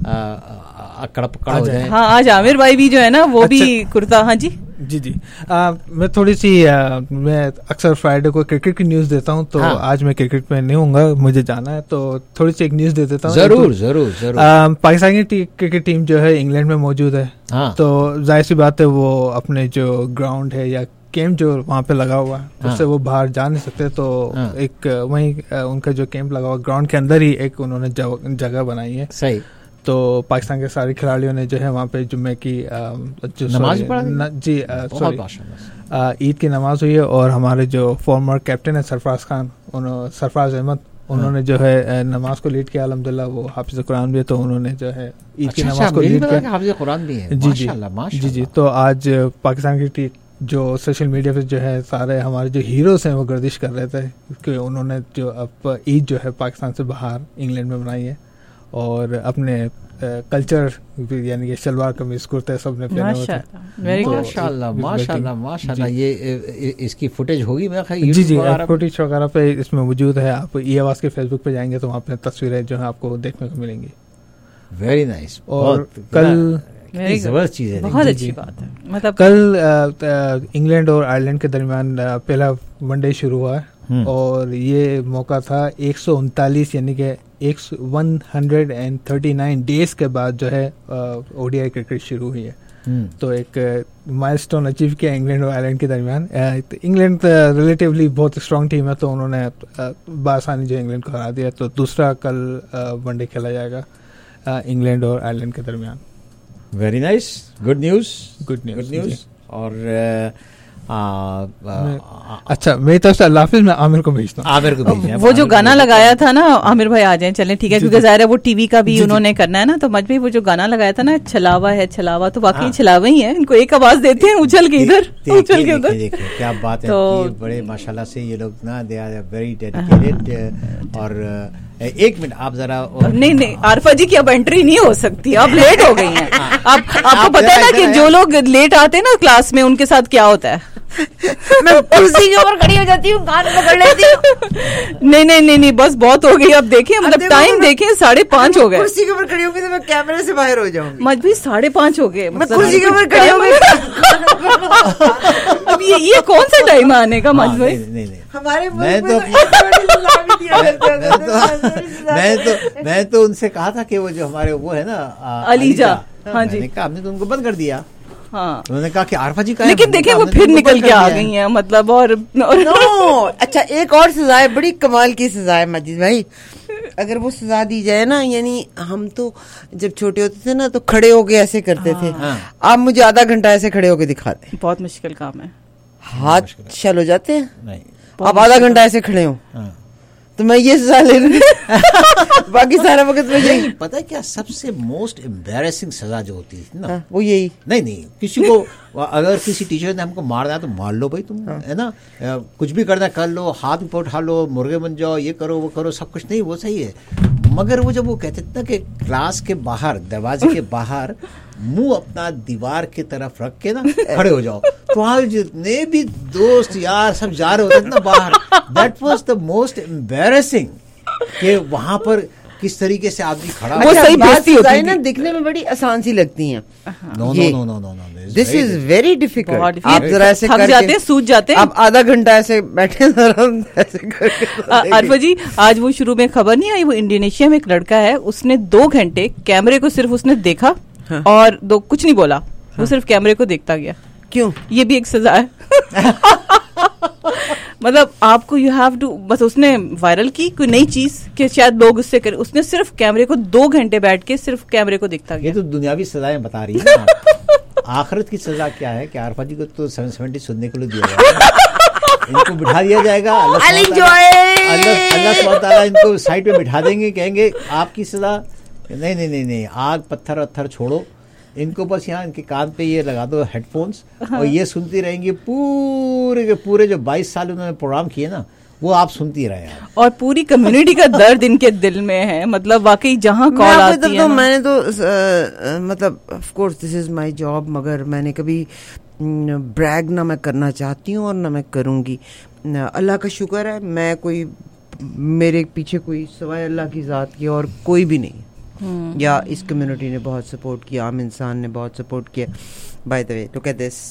अकड़ पकड़ हो जाए. हाँ आज आमिर भाई भी जो है ना वो भी कुर्ता. हाँ जी जी जी आ, मैं थोड़ी सी आ, मैं अक्सर फ्राइडे को क्रिकेट की न्यूज़ देता हूँ, तो हाँ. आज मैं क्रिकेट में नहीं हूँगा, मुझे जाना है, तो थोड़ी सी एक न्यूज़ दे देता हूँ. जरूर तो, जरूर जरूर. पाकिस्तानी क्रिकेट टीम जो है इंग्लैंड में मौजूद है. हाँ. तो जाहिर सी बात है वो अपने जो ग्राउंड है या कैंप जो वहाँ पे लगा हुआ है, हाँ. उससे वो बाहर जा नहीं सकते, तो हाँ. एक वहीं उनका जो कैंप लगा हुआ ग्राउंड के अंदर ही एक उन्होंने जगह बनाई है. सही. तो पाकिस्तान के सारे खिलाड़ियों ने जो है वहाँ पे जुम्मे की जो नमाज न, जी सॉरी ईद की नमाज हुई है, और हमारे जो फॉर्मर कैप्टन है सरफराज खान, उन्होंने सरफराज अहमद, उन्होंने जो है नमाज को लीड किया. अल्हम्दुलिल्लाह वो हाफिज कुरान भी है, तो उन्होंने जो है ईद की नमाज को लीड किया. हाफिज कुरान भी है. जी जी जी जी. तो आज पाकिस्तान की जो सोशल मीडिया पे जो है सारे हमारे जो हीरोज हैं वो गर्दिश कर रहे थे कि उन्होंने जो अब ईद जो है पाकिस्तान से बाहर इंग्लैंड में बनाई है, और अपने कल्चर यानी कि शलवार कमीज कुर्ते सब ने पहने हुए थे. माशाल्लाह माशाल्लाह माशाल्लाह. ये इसकी फुटेज होगी मेरा ख्याल. जी जी फुटेज वगैरह पे इसमें मौजूद है. आप ई आवाज़ के फेसबुक पे जाएंगे तो वहाँ पे तस्वीरें जो है आपको देखने को मिलेंगी. Very nice. और कल जबरदस्त चीज है, बहुत अच्छी बात है. मतलब कल इंग्लैंड और आयरलैंड के दरमियान पहला वनडे शुरू हुआ है, और ये मौका था एक सौ उनतालीस यानी कि एक one hundred and thirty nine days के बाद जो है ओडीआई क्रिकेट शुरू हुई है. तो एक माइलस्टोन अचीव किया इंग्लैंड और आयरलैंड के दरमियान. इंग्लैंड रिलेटिवली बहुत स्ट्रॉन्ग टीम है, तो उन्होंने बासानी जो इंग्लैंड को हरा दिया. तो दूसरा कल वनडे खेला जाएगा इंग्लैंड और आयरलैंड के दरमियान. Very nice. Good news good news good news. और आ, आ, अच्छा मेरी तरफ से अल्लाह हाफिज़. मैं आमिर को भेजता हूँ. आमिर को भेजना. वो जो गाना लगाया था ना आमिर भाई आ जाए, चलें ठीक है, क्योंकि जाहिर है वो टीवी का भी उन्होंने करना है ना. तो मजबूरी वो जो गाना लगाया था ना, छलावा है छलावा, तो वाकई छलावा ही है. इनको एक आवाज देते हैं उछल के इधर उछल के उधर. देखिए क्या बात है. बड़े माशाल्लाह से ये लोग ना, दे आर वेरी डेडिकेटेड. और एक मिनट आप जरा. नहीं नहीं आरफा जी की अब एंट्री नहीं हो सकती, आप लेट हो गई हैं. आप आपको पता है ना कि जो लोग लेट आते हैं ना क्लास में, उनके साथ क्या होता है. मैं कुर्सी के ऊपर खड़ी हो जाती हूँ, कान पकड़ लेती हूँ. नहीं नहीं नहीं नहीं बस बहुत हो गई. अब देखें मतलब टाइम देखें साढ़े पाँच हो गए. कुर्सी के ऊपर खड़ी होगी तो मैं कैमरे से बाहर हो जाऊंगी. मजबूरी साढ़े पाँच हो गए. मैं कुर्सी के ऊपर खड़ी हो गई. अब ये ये कौन सा टाइम आने का मजबूरी. नहीं नहीं हमारे मैं तो मैं तो मैं तो उनसे कहा था कि वो जो हमारे वो है ना अलीजा. हाँ जी. हमने तो उनको बंद कर दिया. हाँ. उन्होंने कहा कि आरफा जी का, लेकिन देखें वो फिर निकल के आ गई हैं मतलब. और नो अच्छा एक और सजा है, बड़ी कमाल की सजा है माजिद भाई. अगर वो सजा दी जाए ना, यानी हम तो जब छोटे होते थे ना तो खड़े होके ऐसे करते थे. आप मुझे आधा घंटा ऐसे खड़े होके दिखा दें. बहुत मुश्किल काम है. हाथ शल हो जाते हैं. नहीं आप आधा घंटा ऐसे खड़े हो तो मैं ये सजा ले रही बाकी सारा वक्त में यही. पता है क्या सबसे मोस्ट एम्बैरेसिंग सजा जो होती है ना, वो यही. नहीं नहीं किसी को अगर किसी टीचर ने हमको मार दिया तो मार लो भाई तुम, है ना. कुछ भी करना कर लो, हाथ ऊपर उठा लो, मुर्गे बन जाओ, ये करो वो करो, सब कुछ नहीं वो सही है. मगर वो जब वो कहते थे ना कि क्लास के बाहर दरवाजे के बाहर मुंह अपना दीवार की तरफ रख के ना खड़े हो जाओ, तो वहां जितने भी दोस्त यार सब जा रहे होते थे ना बाहर, that was the most embarrassing कि वहां पर किस तरीके से आदमी खड़ा. वो सही बेइज्जती होती है ना, दिखने में बड़ी आसान सी लगती हैं. No no no no no no this is very difficult. आप जरा ऐसे थक जाते हैं, सूझ जाते हैं. आप आधा घंटा ऐसे बैठे ऐसे करके. आरफा जी आज वो शुरू में खबर नहीं आई, वो इंडोनेशिया में एक लड़का है, उसने दो घंटे कैमरे को सिर्फ उसने देखा और दो कुछ नहीं बोला, वो सिर्फ कैमरे को देखता गया. क्यों? ये भी एक सजा है. मतलब आपको यू हैव टू, बस उसने वायरल की कोई नई चीज कि शायद लोग उससे करें, उसने सिर्फ कैमरे को दो घंटे बैठ के सिर्फ कैमरे को देखता गया. ये तो दुनियावी सजाएं बता रही है ना. आखिरत की सजा क्या है कि आरफा जी को तो सेवन सेवेंटी सुनने के लिए दिया जाएगा. इनको बिठा दिया जाएगा, अल्लाह सुब्हान ताला इनको साइड पे बिठा देंगे, कहेंगे आपकी सजा नहीं नहीं नहीं नहीं आग पत्थर वत्थर छोड़ो, इनको बस यहाँ इनके कान पे ये लगा दो हेडफोन्स और ये सुनती रहेंगी पूरे के पूरे जो बाईस साल उन्होंने प्रोग्राम किए ना वो आप सुनती रहे हैं. और पूरी कम्युनिटी का दर्द इनके दिल में है. मतलब वाकई जहाँ कॉल आती है तो मैंने तो आ, मतलब of course this is my job, मगर मैंने कभी ब्रैग ना मैं करना चाहती हूँ और ना मैं करूँगी. अल्लाह का शुक्र है मैं कोई मेरे पीछे कोई सवाए अल्लाह की ज़ात की और कोई भी नहीं. Hmm. या इस कम्युनिटी ने बहुत सपोर्ट किया, आम इंसान ने बहुत सपोर्ट किया. By the way look at this,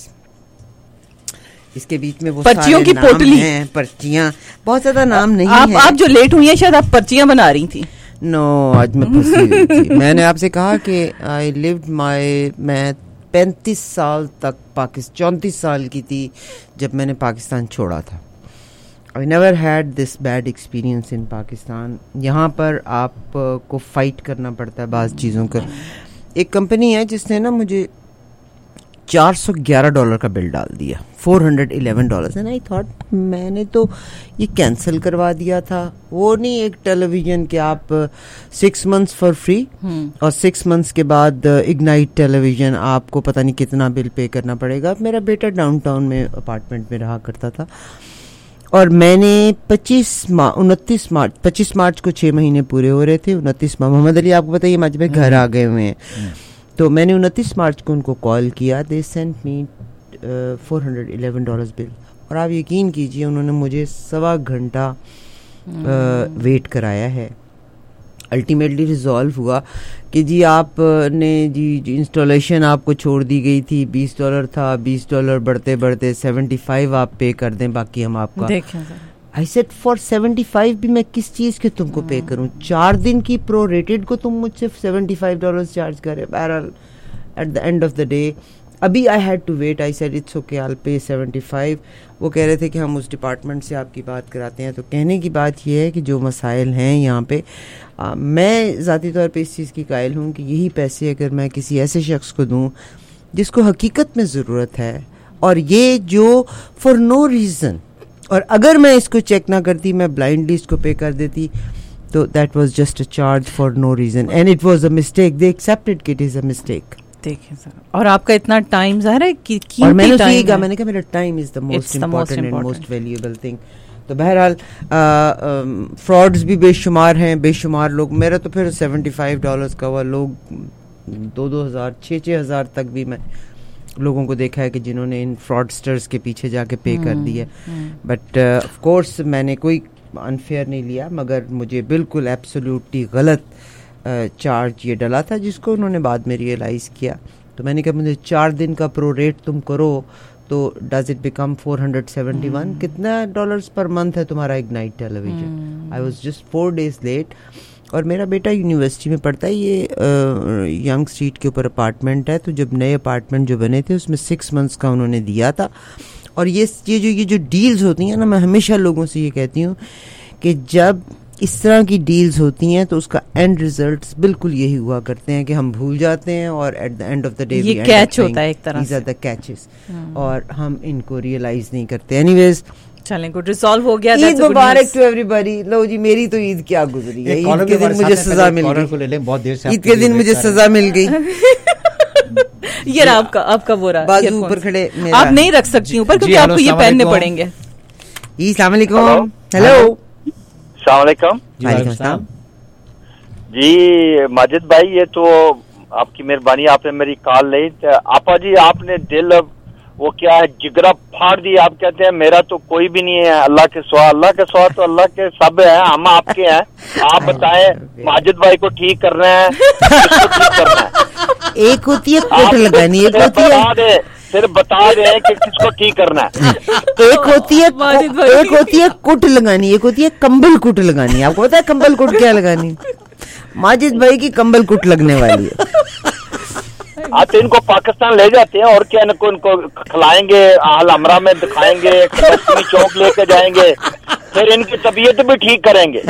इसके बीच में वो पर्चियों की पोटली हैं, पर्चियां, बहुत ज्यादा नाम नहीं आप, है. आप जो लेट हुई हैं शायद आप पर्चियां बना रही थी. नो no, आज मैं फंसी हुई थी. मैंने आपसे कहा कि आई लिव्ड माय, मैं पैंतीस साल तक पाकिस्तान, चौंतीस साल की थी जब मैंने पाकिस्तान छोड़ा था. I never had this bad experience in Pakistan. यहाँ पर आप को फाइट करना पड़ता है बाज़ चीज़ों का. एक कंपनी है जिसने ना मुझे चार सौ ग्यारह डॉलर का बिल डाल दिया, four hundred eleven dollar. And I thought मैंने तो ये कैंसिल करवा दिया था. वो नहीं एक टेलीविज़न के आप सिक्स मंथ्स फॉर फ्री और सिक्स मंथ्स के बाद इग्नाइट टेलीविज़न आपको पता नहीं कितना बिल पे करना पड़ेगा. मेरा बेटा डाउनटाउन में अपार्टमेंट में रहा करता था और मैंने पच्चीस उनतीस मार्च पच्चीस मार्च को छः महीने पूरे हो रहे थे. उनतीस मोहम्मद अली आपको बताइए माज में घर आ गए हुए हैं. तो मैंने उनतीस मार्च को उनको कॉल किया. They sent me four hundred eleven dollars bill और आप यकीन कीजिए उन्होंने मुझे सवा घंटा वेट कराया है. अल्टीमेटली रिजॉल्व हुआ कि जी आपने जी, जी इंस्टॉलेशन आपको छोड़ दी गई थी, बीस डॉलर था, बीस डॉलर बढ़ते बढ़ते सेवेंटी फाइव आप पे कर दें, बाकी हम आपका. I said for seventy five भी मैं किस चीज़ के तुमको पे करूं? चार दिन की प्रो रेटेड को तुम मुझसे सेवेंटी फाइव डॉलर चार्ज करे. बहरहाल at the end of the day अभी I had to wait. I said it's okay, I pay seventy five. वो कह रहे थे कि हम उस डिपार्टमेंट से आपकी बात कराते हैं. तो कहने की बात यह है कि जो मसाइल हैं यहाँ पे, आ, मैं ज़ाती तौर पे इस चीज़ की कायल हूँ कि यही पैसे अगर मैं किसी ऐसे शख्स को दूँ जिसको हकीकत में ज़रूरत है, और ये जो फॉर नो रीज़न, और अगर मैं इसको चेक ना करती, मैं ब्लाइंडली इसको पे कर देती, तो that was just a charge for no reason and it was a mistake. They accepted कि इट इज़ अ मिस्टेक. देखें सर, और आपका इतना टाइम ज़ाहिर है कि और मैंने उसे कहा, मैंने कहा मेरा time is the most important and most valuable thing. तो बहरहाल फ्रॉड्स भी बेशुमार हैं, बेशुमार लोग. मेरा तो फिर सेवेंटी फाइव डॉलर्स का हुआ. लोग दो दो हज़ार छः छः हज़ार तक भी मैं लोगों को देखा है कि जिन्होंने इन फ्रॉडस्टर्स के पीछे जाके पे कर दी है. बट ऑफ कोर्स मैंने कोई अनफेयर नहीं लिया, मगर मुझे बिल्कुल एब्सोल्युटली गलत चार्ज uh, ये डला था जिसको उन्होंने बाद में रियलाइज़ किया. तो मैंने कहा मुझे चार दिन का प्रो रेट तुम करो तो does it become four hundred seventy one. कितना डॉलर्स पर मंथ है तुम्हारा Ignite television? I was just four days late. और मेरा बेटा यूनिवर्सिटी में पढ़ता है, ये यंग स्ट्रीट के ऊपर अपार्टमेंट है. तो जब नए अपार्टमेंट जो बने थे उसमें सिक्स मंथ्स का उन्होंने दिया था. और ये ये जो ये जो डील्स होती हैं ना, मैं हमेशा लोगों से ये कहती हूँ कि जब इस तरह की डील्स होती हैं तो उसका एंड रिजल्ट्स बिल्कुल यही हुआ करते हैं कि हम भूल जाते हैं और at the end of the day ये कैच होता है एक तरह से, द कैचेस, और हम इनको रियलाइज नहीं करते. एनीवेज चलें, गुड रिजॉल्व हो गया. ईद मुबारक टू एवरीबॉडी. लो जी, मेरी तो ईद क्या गुजरी है. ईद के दिन मुझे सजा मिल गई. ईद के दिन मुझे सजा मिल गई. ये आपका आपका वो रहा बाजू ऊपर खड़े. आप नहीं रख सकती ऊपर क्योंकि आपको ये पहनने पड़ेंगे. अस्सलाम वालेकुम. हेलो, अस्सलाम वालेकुम जी. माजिद भाई, ये तो आपकी मेहरबानी, आपने मेरी कॉल ली. आपा जी, आपने दिल वो क्या है जिगरा फाड़ दिया. आप कहते हैं मेरा तो कोई भी नहीं है अल्लाह के सिवा. अल्लाह के सिवा तो अल्लाह के सब है, हम आपके हैं. आप बताएं माजिद भाई को ठीक करना है, किसको ठीक करना है? एक होती है कुट लगानी, एक होती है फिर बता दें कि किसको ठीक करना है. एक होती है एक होती है कुट लगानी, एक होती है कंबल कुट लगानी. आपको पता है कंबल कुट क्या लगानी? माजिद भाई की कंबल कुट लगने वाली है. आप तो इनको पाकिस्तान ले जाते हैं और क्या, इनको इनको खिलाएंगे, अल हमरा में दिखाएंगे, कश्मीरी चौक लेके जाएंगे, फिर इनकी तबीयत भी ठीक करेंगे।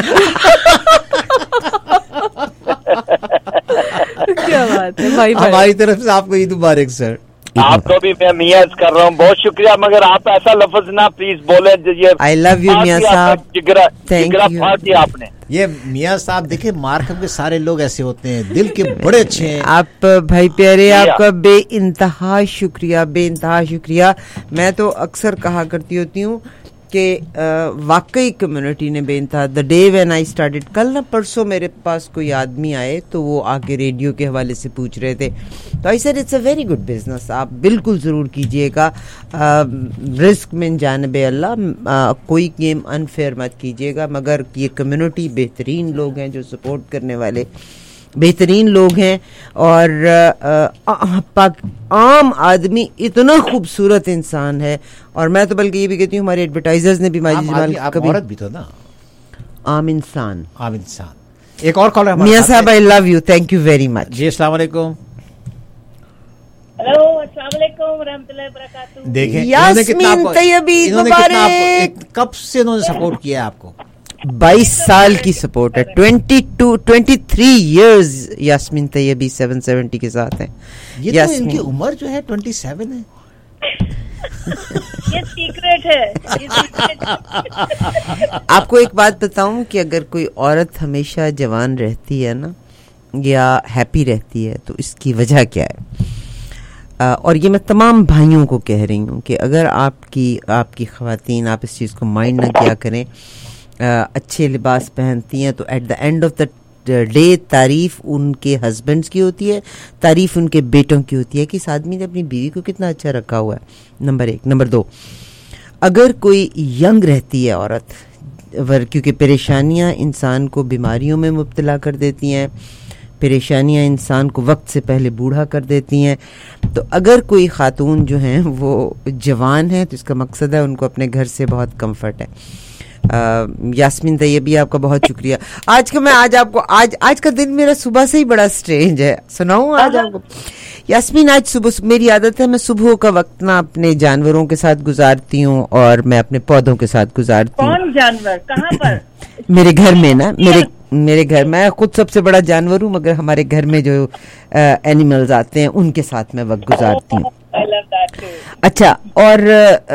क्या बात है भाई, हमारी तरफ से आपको ईद मुबारक सर। आपको भी मैं मियां कर रहा हूँ, बहुत शुक्रिया, मगर आप ऐसा लफ्ज ना प्लीज बोले। ये आई लव यू मियां साहब, जिगरा जिगरा फाड़ दिया आपने। ये मियां साहब देखिए, मार्कम के सारे लोग ऐसे होते हैं, दिल के बड़े अच्छे हैं। आप भाई प्यारे, आपका बे इंतहा शुक्रिया, बे इंतहा शुक्रिया। मैं तो अक्सर कहा करती होती हूँ कि वाकई कम्युनिटी ने बेइंतहा, the day when I started, कल ना परसों मेरे पास कोई आदमी आए तो वो आके रेडियो के हवाले से पूछ रहे थे, तो I said it's a very good business, आप बिल्कुल ज़रूर कीजिएगा, रिस्क मिन जानबे अल्लाह, कोई गेम अनफेयर मत कीजिएगा, मगर ये कम्युनिटी बेहतरीन लोग हैं जो सपोर्ट करने वाले बेहतरीन लोग हैं, और आ, आ, आम आदमी इतना खूबसूरत इंसान है, और मैं तो बल्कि ये भी कहती हूँ हमारे एडवर्टाइजर्स ने भी कभी औरत भी तो ना, आम इंसान, आम इंसान। एक और कॉलर मियां साहब, I love you, thank you very much जी। अस्सलाम वालेकुम। हेलो, अस्सलाम वालेकुम रहमतुल्लाहि व बरकातहू। देखें यास्मीन तैयबी मुबारक, कब से उन्होंने सपोर्ट किया आपको? बाईस साल की सपोर्ट है, twenty two twenty three years Yasmeen Tayyabi seven seventy के साथ है। ये तो इनकी उम्र जो है ट्वेंटी सेवन है। ये सीक्रेट है, ये सीक्रेट। आपको एक बात बताऊं कि अगर कोई औरत हमेशा जवान रहती है ना, या हैप्पी रहती है, तो इसकी वजह क्या है? आ, और ये मैं तमाम भाइयों को कह रही हूँ कि अगर आपकी आपकी ख़वातीन, आप इस चीज़ को माइंड ना किया करें, आ, अच्छे लिबास पहनती हैं, तो at the end of the day तारीफ उनके हस्बैंड्स की होती है, तारीफ उनके बेटों की होती है कि इस आदमी ने अपनी बीवी को कितना अच्छा रखा हुआ है। नंबर एक। नंबर दो, अगर कोई यंग रहती है औरत, क्योंकि परेशानियां इंसान को बीमारियों में मुब्तला कर देती हैं, परेशानियां इंसान को वक्त से पहले बूढ़ा कर देती हैं, तो अगर कोई खातून जो हैं वो जवान है, तो इसका मकसद है उनको अपने घर से बहुत कंफर्ट है। यास्मीन तैयबी, आपका बहुत शुक्रिया। आज का मैं आज आपको आज आज का दिन मेरा सुबह से ही बड़ा स्ट्रेंज है, सुनाऊं आज आपको? यास्मीन, आज सुबह मेरी आदत है, मैं सुबह का वक्त ना अपने जानवरों के साथ गुजारती हूँ और मैं अपने पौधों के साथ गुजारती हूँ। कौन जानवर, कहाँ पर? मेरे घर में ना, मेरे मेरे घर, मैं खुद सबसे बड़ा जानवर हूँ, मगर हमारे घर में जो एनिमल्स आते हैं उनके साथ मैं वक्त गुजारती हूँ। अच्छा, और आ,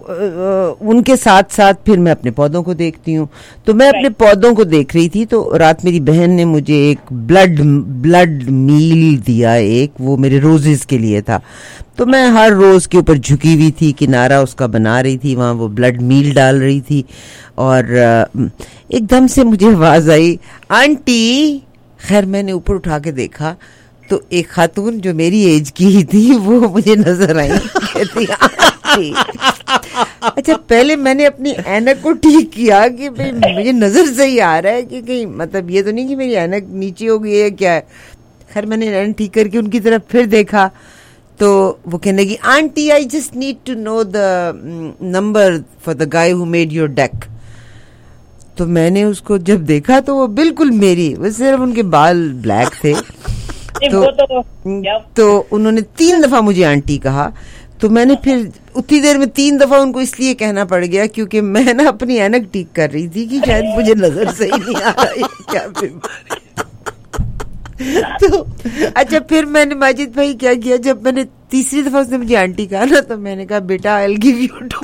आ, उनके साथ साथ फिर मैं अपने पौधों को देखती हूँ। तो मैं अपने पौधों को देख रही थी, तो रात मेरी बहन ने मुझे एक ब्लड ब्लड मील दिया, एक वो मेरे रोजेस के लिए था। तो मैं हर रोज के ऊपर झुकी हुई थी, किनारा उसका बना रही थी, वहाँ वो ब्लड मील डाल रही थी, और एकदम से मुझे आवाज आई, आंटी। खैर मैंने ऊपर उठा के देखा तो एक खातून जो मेरी एज की ही थी वो मुझे नजर आई, कहती आंटी। अच्छा, पहले मैंने अपनी ऐनक को ठीक किया कि भाई मुझे नजर सही आ रहा है कि कहीं मतलब ये तो नहीं कि मेरी ऐनक नीचे हो गई है क्या है। खैर मैंने ऐनक ठीक करके उनकी तरफ फिर देखा, तो वो कहने लगी, aunty I just need to know the number for the guy who made your deck. तो मैंने उसको जब देखा तो वो बिल्कुल मेरी, वो सिर्फ उनके बाल ब्लैक थे। तो, तो, तो उन्होंने तीन दफा मुझे आंटी कहा, तो मैंने फिर उतनी देर में तीन दफा उनको इसलिए कहना पड़ गया क्योंकि मैं ना अपनी ऐनक ठीक कर रही थी कि शायद मुझे नजर सही नहीं आ रही क्या बीमारी। तो अच्छा, फिर मैंने माजिद भाई क्या किया, जब मैंने तीसरी दफा उसने मुझे आंटी कहा ना, तो मैंने कहा बेटा I will give you to.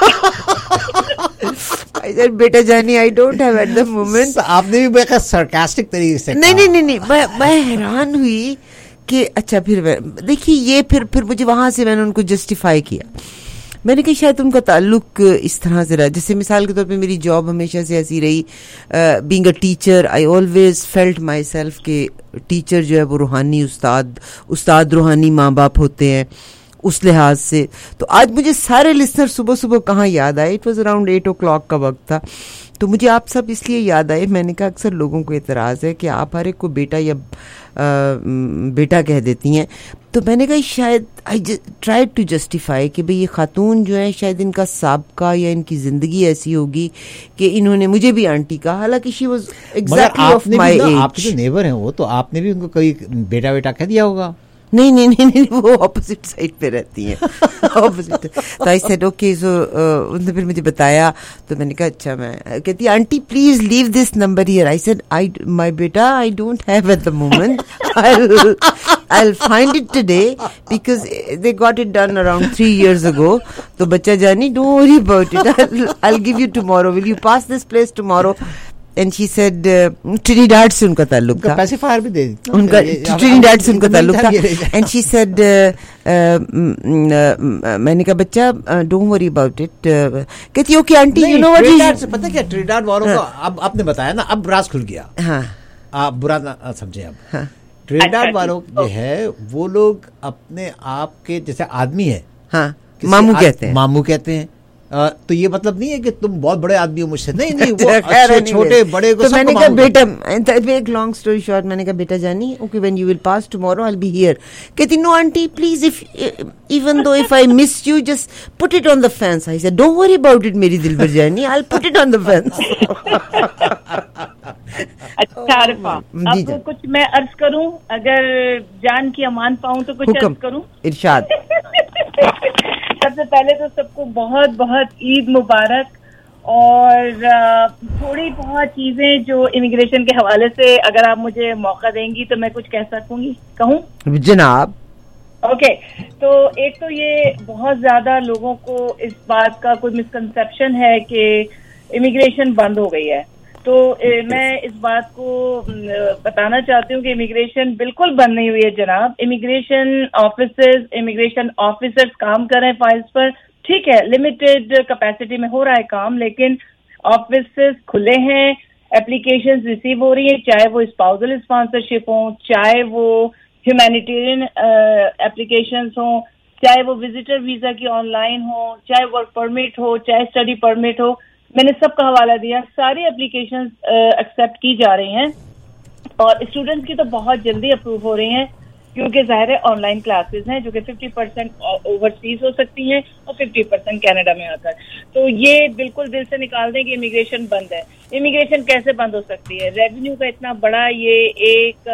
I said बेटा जानी I don't have at the moment. आपने भी बड़ा सरकास्टिक तरीके से नहीं नहीं नहीं नहीं मैं मैं हैरान हुई कि अच्छा, फिर देखिए ये फिर फिर मुझे वहां से मैंने उनको जस्टिफाई किया। मैंने कहा शायद उनका ताल्लुक इस तरह से रहा, जैसे मिसाल के तौर पे मेरी जॉब हमेशा से ऐसी रही, being a teacher I always felt myself के टीचर जो है वो रूहानी उस्ताद उस्ताद रूहानी माँ बाप होते हैं, उस लिहाज से। तो आज मुझे सारे लिसनर सुबह सुबह कहाँ याद आए, it was around eight o'clock का वक्त था, तो मुझे आप सब इसलिए याद आए। मैंने कहा अक्सर लोगों को एतराज़ है कि आप हर एक को बेटा या आ, बेटा कह देती हैं, तो मैंने कहा शायद आई ट्राई टू जस्टिफाई कि भाई ये खातून जो है शायद इनका साबका या इनकी ज़िंदगी ऐसी होगी कि इन्होंने मुझे भी आंटी कहा, हालांकि she was exactly of my age. आपके जो नेबर हैं वो, तो आपने भी उनको कभी बेटा बेटा कह दिया होगा? نہیں نہیں نہیں نہیں وہ اپوزٹ سائڈ پہ رہتی ہیں اپوزٹ. تو آئی سیڈ اوکے. سو انہوں نے پھر مجھے بتایا تو میں نے کہا اچھا. میں کہتی aunty please leave this number here. I said I my بیٹا I don't have at the moment. I'll find it today because they got it done around three years ago. تو بچہ جانی don't worry about it. I'll, I'll give you tomorrow. Will you pass this place tomorrow? And she said Trinidad سے ان کا تعلق تھا. پیسیفائر بھی دے ان کا Trinidad سے ان کا تعلق تھا. And she said میں نے کہا بچہ don't worry about it. کہتی okay aunty you know what Trinidad سے پتہ کیا Trinidad والوں کو اب آپ نے بتایا نا اب راز کھل گیا. ہاں آپ برا نہ سمجھے. اب ٹرینیڈاڈ والوں جو ہے وہ لوگ اپنے آپ کے جیسے آدمی ہے. ہاں ماموں کہتے ہیں. ماموں کہتے ہیں. تو یہ مطلب نہیں ہے کہ تم بہت بڑے آدمی ہو مجھ سے. نہیں نہیں وہ اچھے چھوٹے بڑے کو. تو میں نے کہا بیٹا ایک لانگ اسٹوری شارٹ میں نے کہا بیٹا جانی okay when you will pass tomorrow I will be here. کہتی no aunty please if even though if I miss you just put it on the fence. I said don't worry about it میری دلبر جانی آئی ول پٹ it on the fans. اچھا عارفہ اب کچھ میں عرض کروں اگر جان کی امان پاؤں تو کچھ عرض کروں. ارشاد. سب سے پہلے تو سب کو بہت بہت عید مبارک. اور تھوڑی بہت چیزیں جو امیگریشن کے حوالے سے اگر آپ مجھے موقع دیں گی تو میں کچھ کہہ سکوں گی کہوں جناب. اوکے تو ایک تو یہ بہت زیادہ لوگوں کو اس بات کا کوئی مسکنسیپشن ہے کہ امیگریشن بند ہو گئی ہے. تو میں اس بات کو بتانا چاہتی ہوں کہ امیگریشن بالکل بند نہیں ہوئی ہے جناب. امیگریشن آفیسز امیگریشن آفیسرز کام کر رہے ہیں فائلز پر. ٹھیک ہے لمیٹیڈ کیپیسٹی میں ہو رہا ہے کام لیکن آفیسز کھلے ہیں. اپلیکیشنز ریسیو ہو رہی ہیں چاہے وہ اسپاؤزل اسپانسرشپ ہوں چاہے وہ ہیومینیٹیرین اپلیکیشنز ہوں چاہے وہ وزٹر ویزا کی آن لائن ہو چاہے ورک پرمٹ ہو چاہے اسٹڈی پرمٹ ہو. میں نے سب کا حوالہ دیا. ساری اپلیکیشنز ایکسیپٹ کی جا رہی ہیں اور اسٹوڈنٹس کی تو بہت جلدی اپروو ہو رہی ہیں کیونکہ ظاہر ہے آن لائن کلاسز ہیں جو کہ ففٹی پرسینٹ اوورسیز ہو سکتی ہیں اور ففٹی پرسینٹ کینیڈا میں آ کر. تو یہ بالکل دل سے نکال دیں کہ امیگریشن بند ہے. امیگریشن کیسے بند ہو سکتی ہے؟ ریونیو کا اتنا بڑا یہ ایک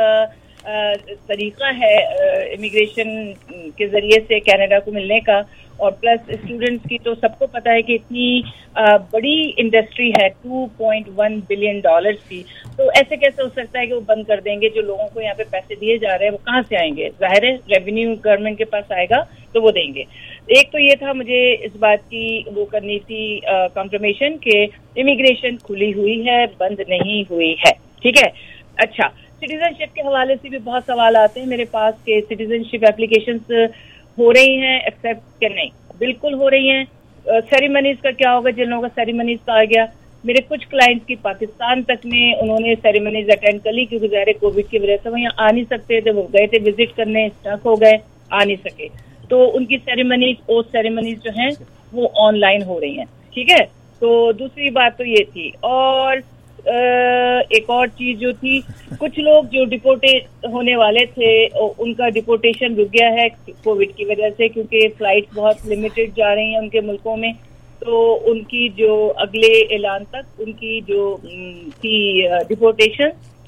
طریقہ ہے امیگریشن کے ذریعے سے کینیڈا کو ملنے کا. اور پلس اسٹوڈنٹس کی تو سب کو پتا ہے کہ اتنی بڑی انڈسٹری ہے two point one billion dollars کی. تو ایسے کیسے ہو سکتا ہے کہ وہ بند کر دیں گے؟ جو لوگوں کو یہاں پہ پیسے دیے جا رہے ہیں وہ کہاں سے آئیں گے؟ ظاہر ہے ریونیو گورنمنٹ کے پاس آئے گا تو وہ دیں گے. ایک تو یہ تھا مجھے اس بات کی وہ کرنی تھی کنفرمیشن کہ امیگریشن کھلی ہوئی ہے بند نہیں ہوئی ہے. ٹھیک ہے. اچھا سٹیزن شپ کے حوالے سے بھی بہت سوال آتے ہیں میرے پاس کہ سٹیزن شپ اپلیکیشنز ہو رہی ہیں ایکسیپٹ کہ نہیں؟ بالکل ہو رہی ہیں. سیریمنیز کا کیا ہوگا جن لوگوں کا سیریمنیز کا آ گیا؟ میرے کچھ کلائنٹس کی پاکستان تک میں انہوں نے سیریمنیز اٹینڈ کر لی کیونکہ ظاہر کووڈ کی وجہ سے وہ یہاں آ نہیں سکتے تھے. وہ گئے تھے وزٹ کرنے اسٹک ہو گئے آ نہیں سکے تو ان کی سیریمنیز اوتھ سیریمنیز جو ہیں وہ آن لائن ہو رہی ہیں. ٹھیک ہے. تو دوسری بات تو یہ تھی. اور ایک اور چیز جو تھی کچھ لوگ جو ڈپورٹیٹ ہونے والے تھے ان کا ڈپورٹیشن رک گیا ہے کووڈ کی وجہ سے کیونکہ فلائٹ بہت لمیٹڈ جا رہی ہیں ان کے ملکوں میں. تو ان کی جو اگلے اعلان تک ان کی جو تھی ڈپورٹیشن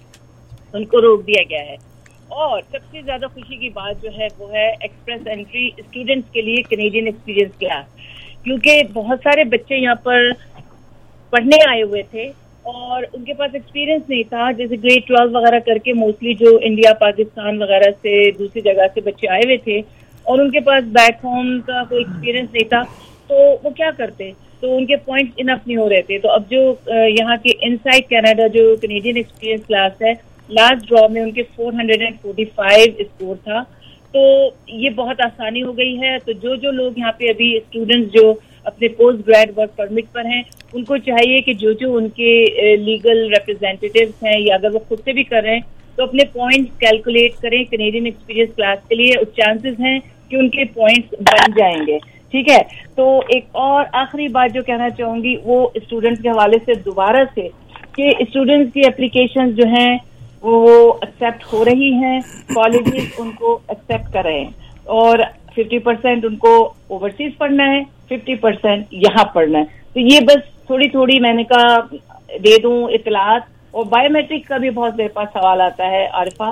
ان کو روک دیا گیا ہے. اور سب سے زیادہ خوشی کی بات جو ہے وہ ہے ایکسپریس انٹری اسٹوڈنٹس کے لیے کینیڈین ایکسپیرینس کلاس. کیونکہ بہت سارے بچے یہاں پر پڑھنے آئے ہوئے تھے اور ان کے پاس ایکسپیرینس نہیں تھا. جیسے گریڈ ٹویلو وغیرہ کر کے موسٹلی جو انڈیا پاکستان وغیرہ سے دوسری جگہ سے بچے آئے ہوئے تھے اور ان کے پاس بیک ہوم کا کوئی ایکسپیرینس نہیں تھا تو وہ کیا کرتے؟ تو ان کے پوائنٹس انف نہیں ہو رہے تھے. تو اب جو یہاں کے ان سائڈ کینیڈا جو کینیڈین ایکسپیرینس کلاس ہے لاسٹ ڈرا میں ان کے four hundred and forty five score تھا. تو یہ بہت آسانی ہو گئی ہے. تو جو جو لوگ یہاں پہ ابھی اسٹوڈنٹس جو اپنے پوسٹ گریڈ ورک پرمٹ پر ہیں ان کو چاہیے کہ جو جو ان کے لیگل ریپرزینٹیوز ہیں یا اگر وہ خود سے بھی کر رہے ہیں تو اپنے پوائنٹس کیلکولیٹ کریں کینیڈین ایکسپیرینس کلاس کے لیے. چانسز ہیں کہ ان کے پوائنٹس بن جائیں گے. ٹھیک ہے. تو ایک اور آخری بات جو کہنا چاہوں گی وہ اسٹوڈنٹس کے حوالے سے دوبارہ سے کہ اسٹوڈنٹس کی اپلیکیشن جو ہیں وہ ایکسیپٹ ہو رہی ہیں. کالجز ان کو ایکسیپٹ کر رہے ہیں اور ففٹی پرسینٹ ان کو اوورسیز پڑھنا ہے ففٹی پرسینٹ یہاں پڑھنا ہے. تو یہ بس تھوڑی تھوڑی میں نے کہا دے دوں اطلاعات. اور بایو میٹرک کا بھی بہت میرے پاس سوال آتا ہے عارفہ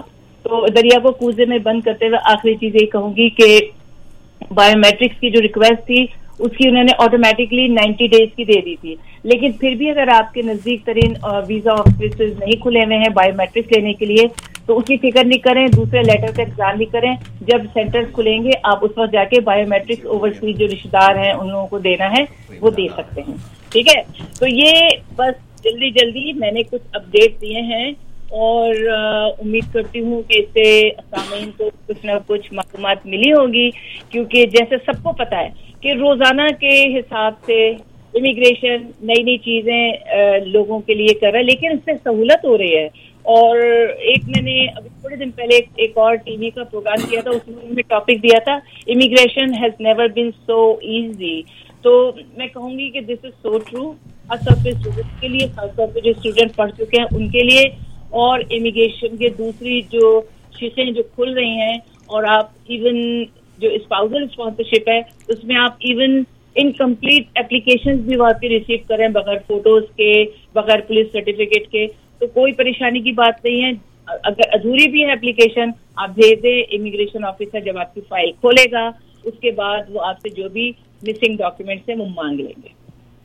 तो दरिया को कूजे में बंद करते हुए आखिरी चीज यही कहूंगी कि बायोमेट्रिक्स की जो रिक्वेस्ट थी उसकी उन्होंने ऑटोमेटिकली नाइन्टी डेज की दे दी थी, लेकिन फिर भी अगर आपके नजदीक तरीन वीजा ऑफिस नहीं खुले हुए हैं बायोमेट्रिक्स लेने के लिए तो उसकी फिक्र नहीं करें, दूसरे लेटर का एग्जाम नहीं करें। जब सेंटर्स खुलेंगे आप उस वक्त जाके बायोमेट्रिक्स ओवरसीज जो रिश्तेदार हैं उन लोगों को देना है वो दे सकते हैं, ठीक है। तो ये बस जल्दी जल्दी मैंने कुछ अपडेट दिए हैं और uh, उम्मीद करती हूँ कि इससे सामीन को कुछ न कुछ मालूमात मिली होगी, क्योंकि जैसे सबको पता है कि रोजाना के हिसाब से इमिग्रेशन नई नई चीजें लोगों के लिए कर रहा है, लेकिन इससे सहूलत हो रही है। और एक मैंने अभी थोड़े दिन पहले एक, एक और टीवी का प्रोग्राम किया था, उसमें उन्होंने टॉपिक दिया था immigration has never been so easy. तो मैं कहूंगी कि दिस इज सो ट्रू, खासतौर पे स्टूडेंट के लिए, खासतौर पे जो स्टूडेंट पढ़ चुके हैं उनके लिए, और इमिग्रेशन के दूसरी जो शीशें जो खुल रही हैं, और आप इवन जो स्पाउसल स्पॉन्सरशिप है उसमें आप इवन इनकम्प्लीट एप्लीकेशंस भी वहाँ पे रिसीव करें बगैर फोटोज के, बगैर पुलिस सर्टिफिकेट के, तो कोई परेशानी की बात नहीं है। अगर अधूरी भी है एप्लीकेशन आप भेज दें, इमिग्रेशन ऑफिसर जब आपकी फाइल खोलेगा उसके बाद वो आपसे जो भी मिसिंग डॉक्यूमेंट्स हैं वो मांग लेंगे।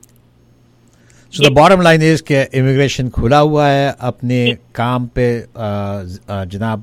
So the bottom line is कि इमिग्रेशन खुला हुआ है अपने काम पे। जनाब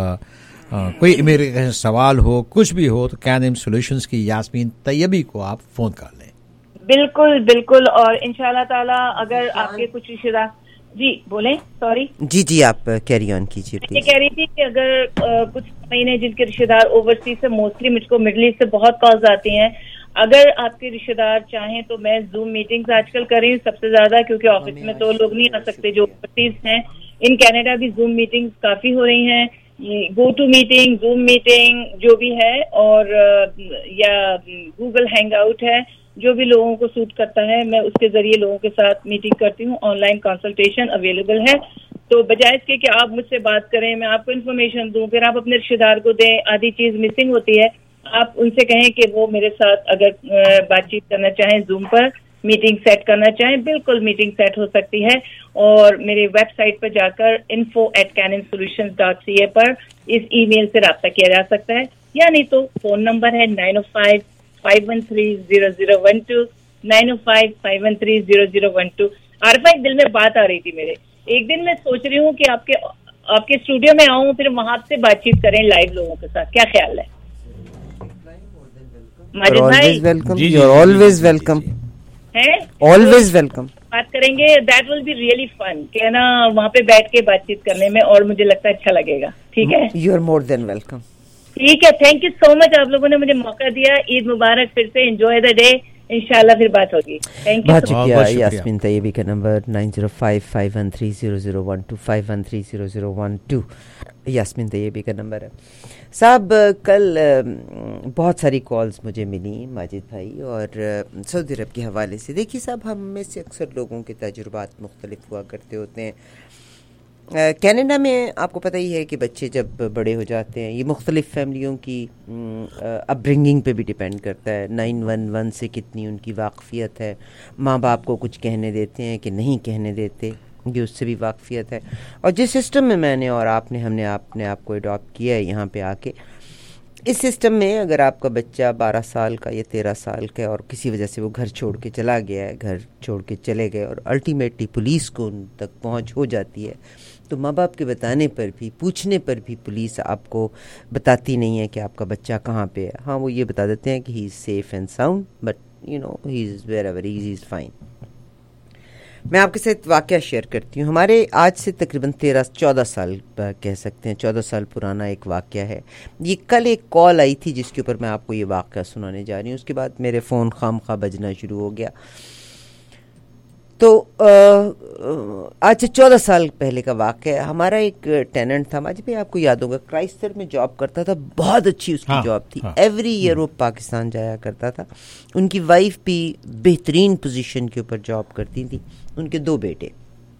कोई इमिग्रेशन सवाल हो, कुछ भी हो, तो कैन सॉल्यूशंस की यास्मीन तैयबी को आप फोन कर लें। बिल्कुल बिल्कुल, और इंशाल्लाह ताला अगर आपके कुछ रिश्तेदार, जी बोलें, सॉरी जी जी आप कैरी ऑन कीजिए। मैं कह रही थी कि अगर आ, कुछ महीने जिनके रिश्तेदार ओवरसीज से, मोस्टली मुझको मिडिल ईस्ट से बहुत कॉल्स आती हैं, अगर आपके रिश्तेदार चाहें तो मैं जूम मीटिंग्स आजकल कर रही हूँ सबसे ज्यादा, क्योंकि ऑफिस में तो लोग नहीं आ सकते जो ओवरसीज हैं। इन कनाडा भी जूम मीटिंग्स काफी हो रही हैं, go to meeting, zoom meeting जो भी है, और या गूगल हैंग आउट है, जो भी लोगों को सूट करता है मैं उसके जरिए लोगों के साथ मीटिंग करती हूँ। ऑनलाइन कंसल्टेशन अवेलेबल है, तो बजाय इसके कि आप मुझसे बात करें, मैं आपको इन्फॉर्मेशन दूं, फिर आप अपने रिश्तेदार को दें, आधी चीज मिसिंग होती है, आप उनसे कहें कि वो मेरे साथ अगर बातचीत करना चाहें, जूम पर मीटिंग सेट करना चाहें, बिल्कुल मीटिंग सेट हो सकती है। और मेरे वेबसाइट पर जाकर info at canon solutions dot c a पर इस ईमेल से रब्ता किया जा सकता है, या नहीं तो फोन नंबर है nine O five five one three zero zero one two, nine O five five one three zero zero one two. Arfa एक दिल में बात आ रही थी मेरे, एक दिन मैं सोच रही हूँ कि आपके आपके स्टूडियो में आऊँ, फिर वहां से बातचीत करें लाइव लोगों के साथ, क्या ख्याल है? माजिद भाई ऑलवेज वेलकम है, ऑलवेज वेलकम। बात करेंगे, that will be really fun, कि ना वहाँ पे बैठ के बातचीत करने में, और मुझे लगता है अच्छा लगेगा। ठीक है, you are more than welcome. ठीक है, थैंक यू सो मच, आप लोगों ने मुझे मौका दिया। ईद मुबारक फिर से, एंजॉय द डे, इंशाल्लाह फिर बात होगी। Thank you. बहुत शुक्रिया। यास्मीन तैयबी का नंबर nine zero five five one three zero zero one two, five one three zero zero one two Yasmeen Tayyabi का नंबर है। साहब कल बहुत सारी कॉल्स मुझे मिली माजिद भाई, और सऊदी अरब के हवाले से। देखिए साहब, हम में से अक्सर लोगों के तजुर्बात मुख्तलिफ हुआ करते होते हैं। कनाडा में आपको पता ही है कि बच्चे जब बड़े हो जाते हैं, ये मुख्तलिफ फैमिलियों की अपब्रिंगिंग पे भी डिपेंड करता है, नाइन वन वन से कितनी उनकी वाकफियत है, माँ बाप को कुछ कहने देते हैं कि नहीं कहने देते, ये उससे भी वाकफियत है। और जिस सिस्टम में मैंने और आपने हमने आपने आपको अडॉप्ट किया है यहाँ पे आके, इस सिस्टम में अगर आपका बच्चा बारह साल का या तेरह साल का और किसी वजह से वो घर छोड़ के चला गया है, घर छोड़ के चले गए, और अल्टीमेटली पुलिस को उन तक पहुँच हो जाती है, तो माँ बाप के बताने पर भी, पूछने पर भी पुलिस आपको बताती नहीं है कि आपका बच्चा कहाँ पे है। हाँ, वो ये बता देते हैं कि he is safe and sound, but you know he is wherever he is fine. मैं आपके साथ वाक़या शेयर करती हूँ। हमारे आज से तकरीबन तेरह चौदह साल कह सकते हैं, चौदह साल पुराना एक वाक़या है ये। कल एक कॉल आई थी जिसके ऊपर मैं आपको ये वाक़या सुनाने जा रही हूँ। उसके बाद मेरे फ़ोन खाम खा बजना शुरू हो गया। तो आज से चौदह साल पहले का वाक़या। हमारा एक टेनेंट था, माजी भाई आपको याद होगा, क्राइस्टर में जॉब करता था, बहुत अच्छी उसकी हाँ, जॉब थी। हाँ, एवरी ईयर वो पाकिस्तान जाया करता था। उनकी वाइफ भी बेहतरीन पोजीशन के ऊपर जॉब करती थी, उनके दो बेटे।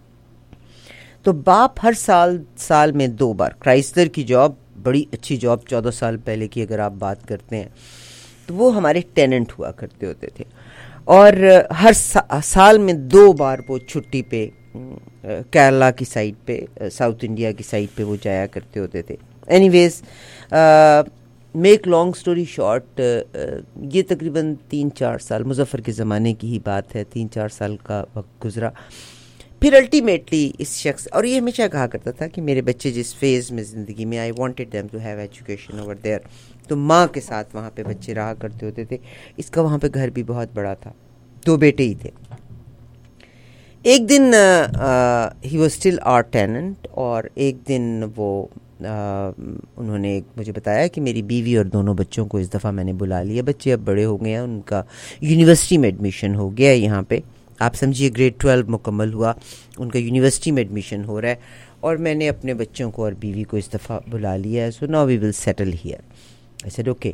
तो बाप हर साल साल में दो बार, क्राइस्टर की जॉब बड़ी अच्छी जॉब, चौदह साल पहले की अगर आप बात करते हैं, तो वो हमारे टेनेंट हुआ करते होते थे। और हर सा, साल में दो बार वो छुट्टी पे केरला की साइड पे, साउथ इंडिया की साइड पे वो जाया करते होते थे। اینی ویز میک لانگ اسٹوری شارٹ, یہ تقریباً تین چار سال مظفر کے زمانے کی ہی بات ہے, تین چار سال کا وقت گزرا. پھر الٹیمیٹلی اس شخص, اور یہ ہمیشہ کہا کرتا تھا کہ میرے بچے جس فیز میں زندگی میں, I wanted them to have education over there, تو ماں کے ساتھ وہاں پہ بچے رہا کرتے ہوتے تھے. اس کا وہاں پہ گھر بھی بہت بڑا تھا, دو بیٹے ہی تھے. ایک دن ہی واز اسٹل آر ٹیننٹ, اور ایک دن وہ Uh, انہوں نے مجھے بتایا کہ میری بیوی اور دونوں بچوں کو اس دفعہ میں نے بلا لیا. بچے اب بڑے ہو گئے ہیں, ان کا یونیورسٹی میں ایڈمیشن ہو گیا ہے یہاں پہ, آپ سمجھیے گریڈ ٹویلو مکمل ہوا, ان کا یونیورسٹی میں ایڈمیشن ہو رہا ہے, اور میں نے اپنے بچوں کو اور بیوی کو اس دفعہ بلا لیا ہے. So now we will settle here. I said okay.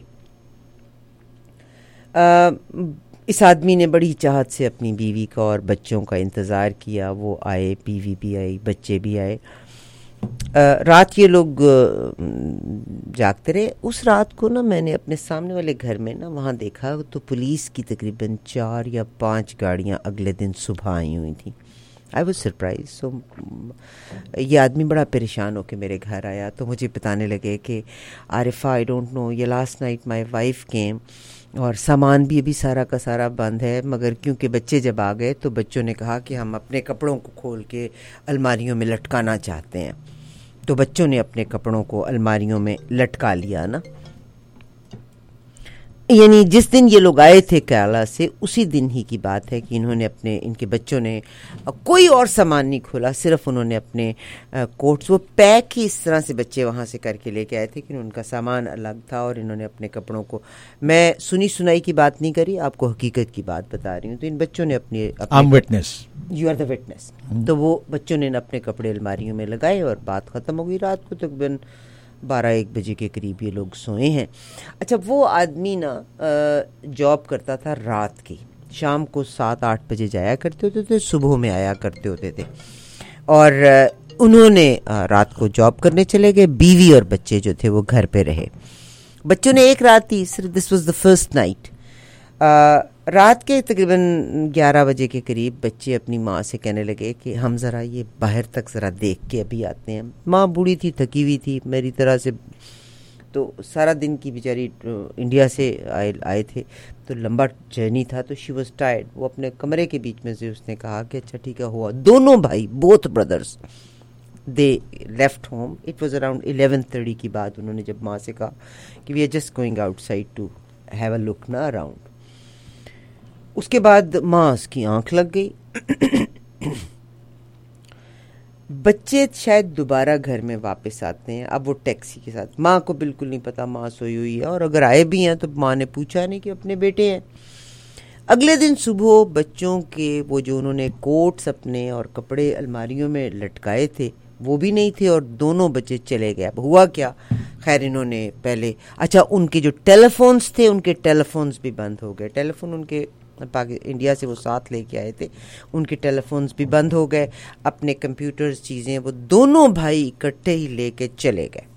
اس آدمی نے بڑی چاہت سے اپنی بیوی کا اور بچوں کا انتظار کیا. وہ آئے, بیوی بھی آئی, بچے بھی آئے. رات یہ لوگ جاگتے رہے. اس رات کو نا میں نے اپنے سامنے والے گھر میں نا وہاں دیکھا تو پولیس کی تقریباً چار یا پانچ گاڑیاں اگلے دن صبح آئی ہوئی تھیں. I was surprise. سو یہ آدمی بڑا پریشان ہو کے میرے گھر آیا, تو مجھے بتانے لگے کہ عارفہ آئی ڈونٹ نو, یہ last night my wife came, اور سامان بھی ابھی سارا کا سارا بند ہے, مگر کیونکہ بچے جب آ گئے تو بچوں نے کہا کہ ہم اپنے کپڑوں کو کھول کے الماریوں میں لٹکانا چاہتے ہیں. تو بچوں نے اپنے کپڑوں کو الماریوں میں لٹکا لیا نا. یعنی جس دن یہ لوگ آئے تھے کیرلا سے, اسی دن ہی کی بات ہے کہ انہوں نے اپنے, ان کے بچوں نے کوئی اور سامان نہیں کھولا, صرف انہوں نے اپنے کوٹس وہ پیک ہی اس طرح سے بچے وہاں سے کر کے لے کے آئے تھے کہ ان کا سامان الگ تھا, اور انہوں نے اپنے کپڑوں کو, میں سنی سنائی کی بات نہیں کری, آپ کو حقیقت کی بات بتا رہی ہوں. تو ان بچوں نے اپنے, یو آر دا وٹنس, تو وہ بچوں نے اپنے کپڑے الماریوں میں لگائے اور بات ختم ہو گئی. رات کو تقریباً بارہ ایک بجے کے قریب یہ لوگ سوئے ہیں. اچھا, وہ آدمی نا جاب کرتا تھا رات کی, شام کو سات آٹھ بجے جایا کرتے ہوتے تھے, صبح میں آیا کرتے ہوتے تھے, اور انہوں نے رات کو جاب کرنے چلے گئے. بیوی اور بچے جو تھے وہ گھر پہ رہے. بچوں نے ایک رات ہی, this was the first night, رات کے تقریباً گیارہ بجے کے قریب بچے اپنی ماں سے کہنے لگے کہ ہم ذرا یہ باہر تک ذرا دیکھ کے ابھی آتے ہیں. ماں بوڑھی تھی, تھکی ہوئی تھی میری طرح سے, تو سارا دن کی بیچاری انڈیا سے آئے آئے تھے, تو لمبا جرنی تھا, تو شی واز ٹائرڈ. وہ اپنے کمرے کے بیچ میں سے اس نے کہا کہ اچھا ٹھیک ہے ہوا. دونوں بھائی, both brothers, they left home. It was around eleven thirty کی بات. انہوں نے جب ماں سے کہا کہ we are just going outside to have a look نا اراؤنڈ. اس کے بعد ماں اس کی آنکھ لگ گئی. بچے شاید دوبارہ گھر میں واپس آتے ہیں, اب وہ ٹیکسی کے ساتھ. ماں کو بالکل نہیں پتا ماں سوئی ہوئی ہے, اور اگر آئے بھی ہیں تو ماں نے پوچھا نہیں کہ اپنے بیٹے ہیں. اگلے دن صبح بچوں کے وہ جو انہوں نے کوٹس اپنے اور کپڑے الماریوں میں لٹکائے تھے وہ بھی نہیں تھے, اور دونوں بچے چلے گئے. اب ہوا کیا, خیر انہوں نے پہلے, اچھا ان کے جو ٹیلی فونس تھے ان کے ٹیلی فونس بھی بند ہو گئے. ٹیلی فون ان کے انڈیا سے وہ ساتھ لے کے آئے تھے, ان کے ٹیلی فونس بھی بند ہو گئے. اپنے کمپیوٹرز چیزیں وہ دونوں بھائی اکٹھے ہی لے کے چلے گئے.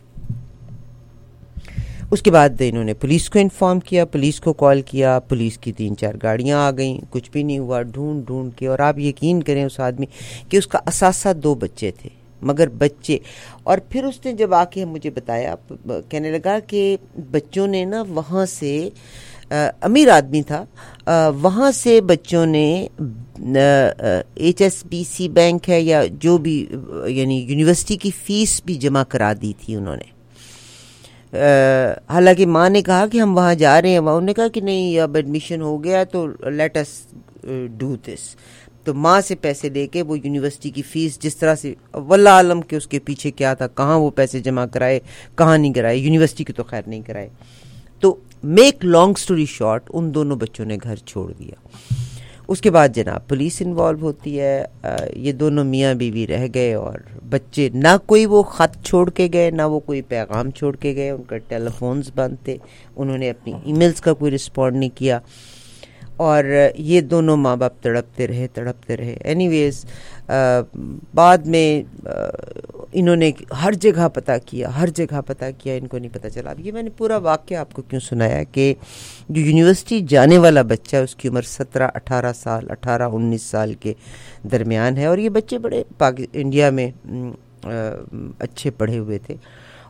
اس کے بعد انہوں نے پولیس کو انفارم کیا, پولیس کو کال کیا, پولیس کی تین چار گاڑیاں آ گئیں, کچھ بھی نہیں ہوا. ڈھونڈ ڈھونڈ کے, اور آپ یقین کریں اس آدمی کہ اس کا اثاثہ دو بچے تھے, مگر بچے, اور پھر اس نے جب آ کے مجھے بتایا, کہنے لگا کہ بچوں نے نا وہاں سے, امیر آدمی تھا, وہاں سے بچوں نے H S B C bank ہے یا جو بھی, یعنی یونیورسٹی کی فیس بھی جمع کرا دی تھی انہوں نے. حالانکہ ماں نے کہا کہ ہم وہاں جا رہے ہیں, انہوں نے کہا کہ نہیں اب ایڈمیشن ہو گیا تو لیٹ اس ڈو دس. تو ماں سے پیسے لے کے وہ یونیورسٹی کی فیس جس طرح سے, واللہ عالم کہ اس کے پیچھے کیا تھا, کہاں وہ پیسے جمع کرائے کہاں نہیں کرائے, یونیورسٹی کی تو خیر نہیں کرائے. تو میک لانگ سٹوری شارٹ, ان دونوں بچوں نے گھر چھوڑ دیا. اس کے بعد جناب پولیس انوالو ہوتی ہے. یہ دونوں میاں بیوی رہ گئے, اور بچے, نہ کوئی وہ خط چھوڑ کے گئے نہ وہ کوئی پیغام چھوڑ کے گئے. ان کا ٹیلی فونز بند تھے, انہوں نے اپنی ای میلز کا کوئی رسپونڈ نہیں کیا, اور یہ دونوں ماں باپ تڑپتے رہے تڑپتے رہے. اینی ویز بعد میں انہوں نے ہر جگہ پتہ کیا, ہر جگہ پتہ کیا, ان کو نہیں پتہ چلا. اب یہ میں نے پورا واقعہ آپ کو کیوں سنایا کہ جو یونیورسٹی جانے والا بچہ ہے اس کی عمر سترہ اٹھارہ سال اٹھارہ انیس سال کے درمیان ہے, اور یہ بچے بڑے انڈیا میں اچھے پڑھے ہوئے تھے,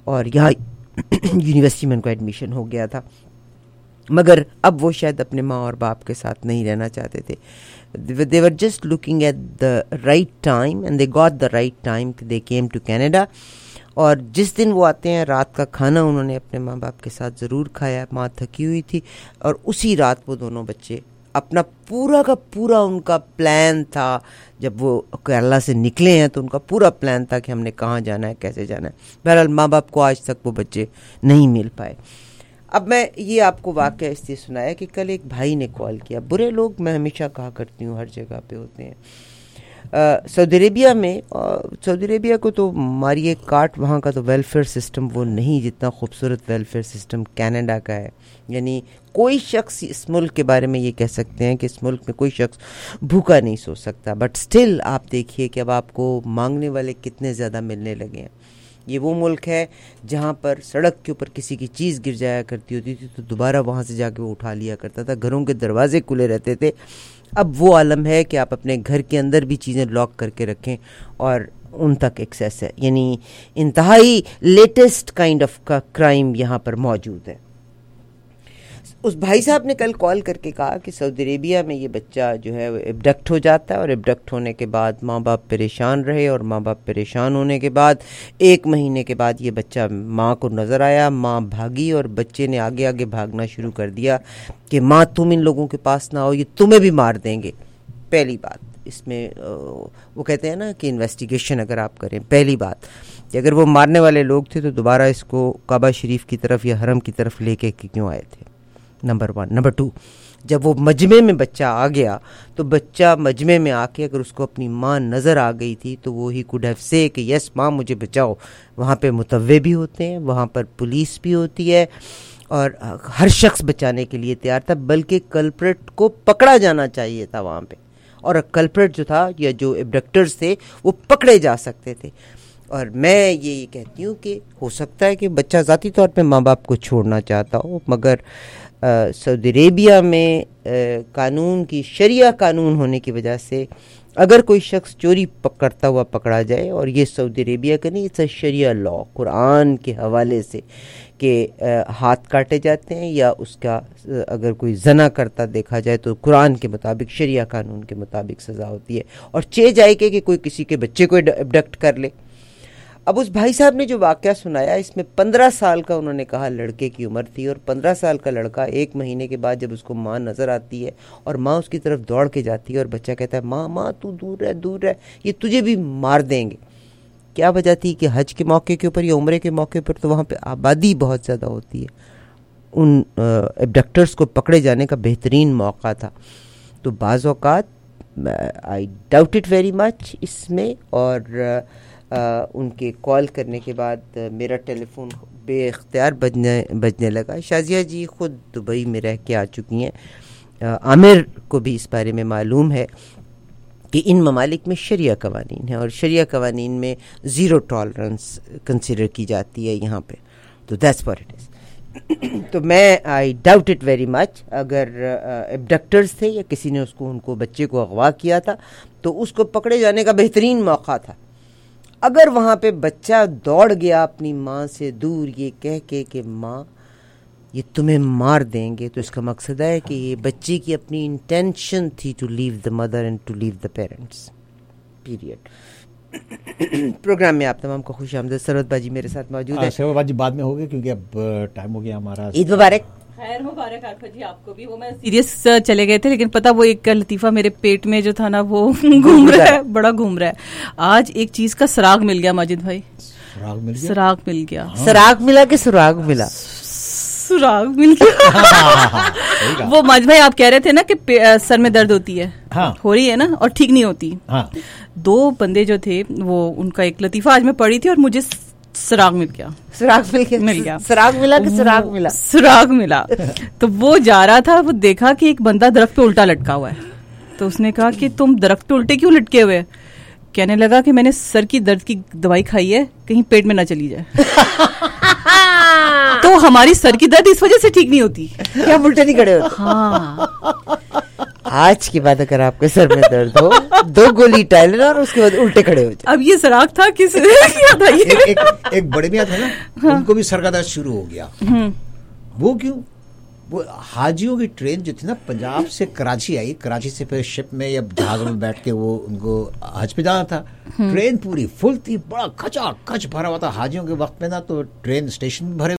اور یہاں یونیورسٹی میں ان کو ایڈمیشن ہو گیا تھا, مگر اب وہ شاید اپنے ماں اور باپ کے ساتھ نہیں رہنا چاہتے تھے. they were just looking at the right time and they got the right time. they came to Canada, اور جس دن وہ آتے ہیں رات کا کھانا انہوں نے اپنے ماں باپ کے ساتھ ضرور کھایا. ماں تھکی ہوئی تھی اور اسی رات وہ دونوں بچے اپنا پورا کا پورا ان کا پلان تھا, جب وہ کیرلا سے نکلے ہیں تو ان کا پورا پلان تھا کہ ہم نے کہاں جانا ہے, کیسے جانا ہے. بہرحال ماں باپ کو آج تک وہ بچے نہیں مل پائے. اب میں یہ آپ کو واقعہ اس لیے سنایا کہ کل ایک بھائی نے کال کیا. برے لوگ میں ہمیشہ کہا کرتی ہوں ہر جگہ پہ ہوتے ہیں. سعودی عربیہ میں, سعودی عربیہ کو تو ماریے کاٹ, وہاں کا تو ویلفیئر سسٹم وہ نہیں جتنا خوبصورت ویلفیئر سسٹم کینیڈا کا ہے. یعنی کوئی شخص اس ملک کے بارے میں یہ کہہ سکتے ہیں کہ اس ملک میں کوئی شخص بھوکا نہیں سو سکتا, بٹ سٹل آپ دیکھیے کہ اب آپ کو مانگنے والے کتنے زیادہ ملنے لگے ہیں. یہ وہ ملک ہے جہاں پر سڑک کے اوپر کسی کی چیز گر جایا کرتی ہوتی تھی تو دوبارہ وہاں سے جا کے وہ اٹھا لیا کرتا تھا. گھروں کے دروازے کھلے رہتے تھے. اب وہ عالم ہے کہ آپ اپنے گھر کے اندر بھی چیزیں لاک کر کے رکھیں اور ان تک ایکسیس ہے. یعنی انتہائی لیٹسٹ کائنڈ آف کا کرائم یہاں پر موجود ہے. اس بھائی صاحب نے کل کال کر کے کہا کہ سعودی عربیہ میں یہ بچہ جو ہے وہ ایبڈکٹ ہو جاتا ہے, اور ایبڈکٹ ہونے کے بعد ماں باپ پریشان رہے, اور ماں باپ پریشان ہونے کے بعد ایک مہینے کے بعد یہ بچہ ماں کو نظر آیا, ماں بھاگی اور بچے نے آگے آگے بھاگنا شروع کر دیا کہ ماں تم ان لوگوں کے پاس نہ آؤ, یہ تمہیں بھی مار دیں گے. پہلی بات اس میں وہ کہتے ہیں نا کہ انویسٹیگیشن اگر آپ کریں, پہلی بات کہ اگر وہ مارنے والے لوگ تھے تو دوبارہ اس کو کعبہ شریف کی طرف یا حرم کی طرف لے کے کیوں آئے تھے, نمبر ون. نمبر ٹو, جب وہ مجمع میں بچہ آ گیا تو بچہ مجمع میں آ کے اگر اس کو اپنی ماں نظر آ گئی تھی تو وہ ہی کوڈ ہیو سے کہ یس ماں مجھے بچاؤ. وہاں پہ متوع بھی ہوتے ہیں, وہاں پر پولیس بھی ہوتی ہے, اور ہر شخص بچانے کے لیے تیار تھا, بلکہ کلپریٹ کو پکڑا جانا چاہیے تھا وہاں پہ, اور کلپریٹ جو تھا یا جو ایبڈکٹرز تھے وہ پکڑے جا سکتے تھے. اور میں یہ کہتی ہوں کہ ہو سکتا ہے کہ بچہ ذاتی طور پہ ماں باپ کو چھوڑنا چاہتا ہو, مگر سعودی عربیہ میں قانون کی شریعہ قانون ہونے کی وجہ سے اگر کوئی شخص چوری کرتا ہوا پکڑا جائے, اور یہ سعودی عربیہ کا نہیں, اٹس اے شریعہ لا, قرآن کے حوالے سے کہ ہاتھ کاٹے جاتے ہیں, یا اس کا اگر کوئی زنا کرتا دیکھا جائے تو قرآن کے مطابق شریعہ قانون کے مطابق سزا ہوتی ہے, اور چے جائے کہ, کہ کوئی کسی کے بچے کو ایبڈکٹ کر لے. اب اس بھائی صاحب نے جو واقعہ سنایا اس میں پندرہ سال کا انہوں نے کہا لڑکے کی عمر تھی, اور پندرہ سال کا لڑکا ایک مہینے کے بعد جب اس کو ماں نظر آتی ہے اور ماں اس کی طرف دوڑ کے جاتی ہے اور بچہ کہتا ہے ماں ماں تو دور رہ دور رہ, یہ تجھے بھی مار دیں گے. کیا وجہ تھی کہ حج کے موقع کے اوپر یا عمرے کے موقع پر تو وہاں پہ آبادی بہت زیادہ ہوتی ہے, ان ایبڈکٹرز کو پکڑے جانے کا بہترین موقع تھا. تو بعض اوقات I doubt it very much اس میں, اور Uh, ان کے کال کرنے کے بعد uh, میرا ٹیلی فون بے اختیار بجنے بجنے لگا. شازیہ جی خود دبئی میں رہ کے آ چکی ہیں, uh, عامر کو بھی اس بارے میں معلوم ہے کہ ان ممالک میں شریعہ قوانین ہیں, اور شریعہ قوانین میں زیرو ٹالرنس کنسیڈر کی جاتی ہے یہاں پہ. تو دیٹس واٹ اٹ از. تو میں I doubt it very much اگر ایبڈکٹرز uh, تھے یا کسی نے اس کو ان کو بچے کو اغوا کیا تھا تو اس کو پکڑے جانے کا بہترین موقع تھا. اگر وہاں پہ بچہ دوڑ گیا اپنی ماں سے دور یہ کہہ کے کہ ماں یہ تمہیں مار دیں گے, تو اس کا مقصد ہے کہ یہ بچے کی اپنی انٹینشن تھی to leave the mother and to leave the parents, period. Program میں آپ تمام کو خوش آمدید. سرود باجی میرے ساتھ موجود ہے. سرود باجی بعد میں ہوگی کیونکہ اب ٹائم ہو گیا ہمارا. عید مبارک. خیر مبارک آرفا جی آپ کو بھی. وہ میں سیریس چلے گئے تھے لیکن پتا وہ ایک لطیفہ میرے پیٹ میں جو تھا نا وہ گھوم رہا ہے, بڑا گھوم رہا ہے. آج ایک چیز کا سراغ مل گیا ماجد بھائی, سراغ مل گیا, سراغ مل گیا, سراغ ملا کہ سراغ ملا, سراغ مل گیا. وہ ماجد بھائی آپ کہہ رہے تھے نا کہ سر میں درد ہوتی ہے, ہو رہی ہے نا, اور ٹھیک نہیں ہوتی. دو بندے جو تھے وہ ان کا ایک لطیفہ آج میں پڑھی تھی اور مجھے سراغ مل گیا. سراغ مل گیا مل گیا سراغ ملا کہ سراغ ملا سراغ ملا. تو وہ جا رہا تھا, وہ دیکھا کہ ایک بندہ درخت پہ الٹا لٹکا ہوا ہے, تو اس نے کہا کہ تم درخت پہ الٹے کیوں لٹکے ہوئے؟ کہنے لگا کہ میں نے سر کی درد کی دوائی کھائی ہے, کہیں پیٹ میں نہ چلی جائے. تو ہماری سر کی درد اس وجہ سے ٹھیک نہیں ہوتی کہ ہم الٹے نہیں کھڑے ہوتے. ہاں آج کے بعد اگر آپ کے سر میں درد ہو دو گولی ٹائلر اور اس کے بعد الٹے کھڑے ہو جائے. اب یہ سراغ تھا کس ایک بڑے میاں تھے نا, ان کو بھی سر کا درد شروع ہو گیا. وہ کیوں؟ وہ حاجیوں کی ٹرین جو تھی نا پنجاب سے کراچی آئی, کراچی سے پھر شپ میں یا جہاز میں بیٹھ کے وہ ان کو حج پہ جانا تھا. ٹرین پوری فل تھی, بڑا کچا کچ بھرا ہوا تھا حاجیوں کے وقت میں نا, تو ٹرین اسٹیشن بھرے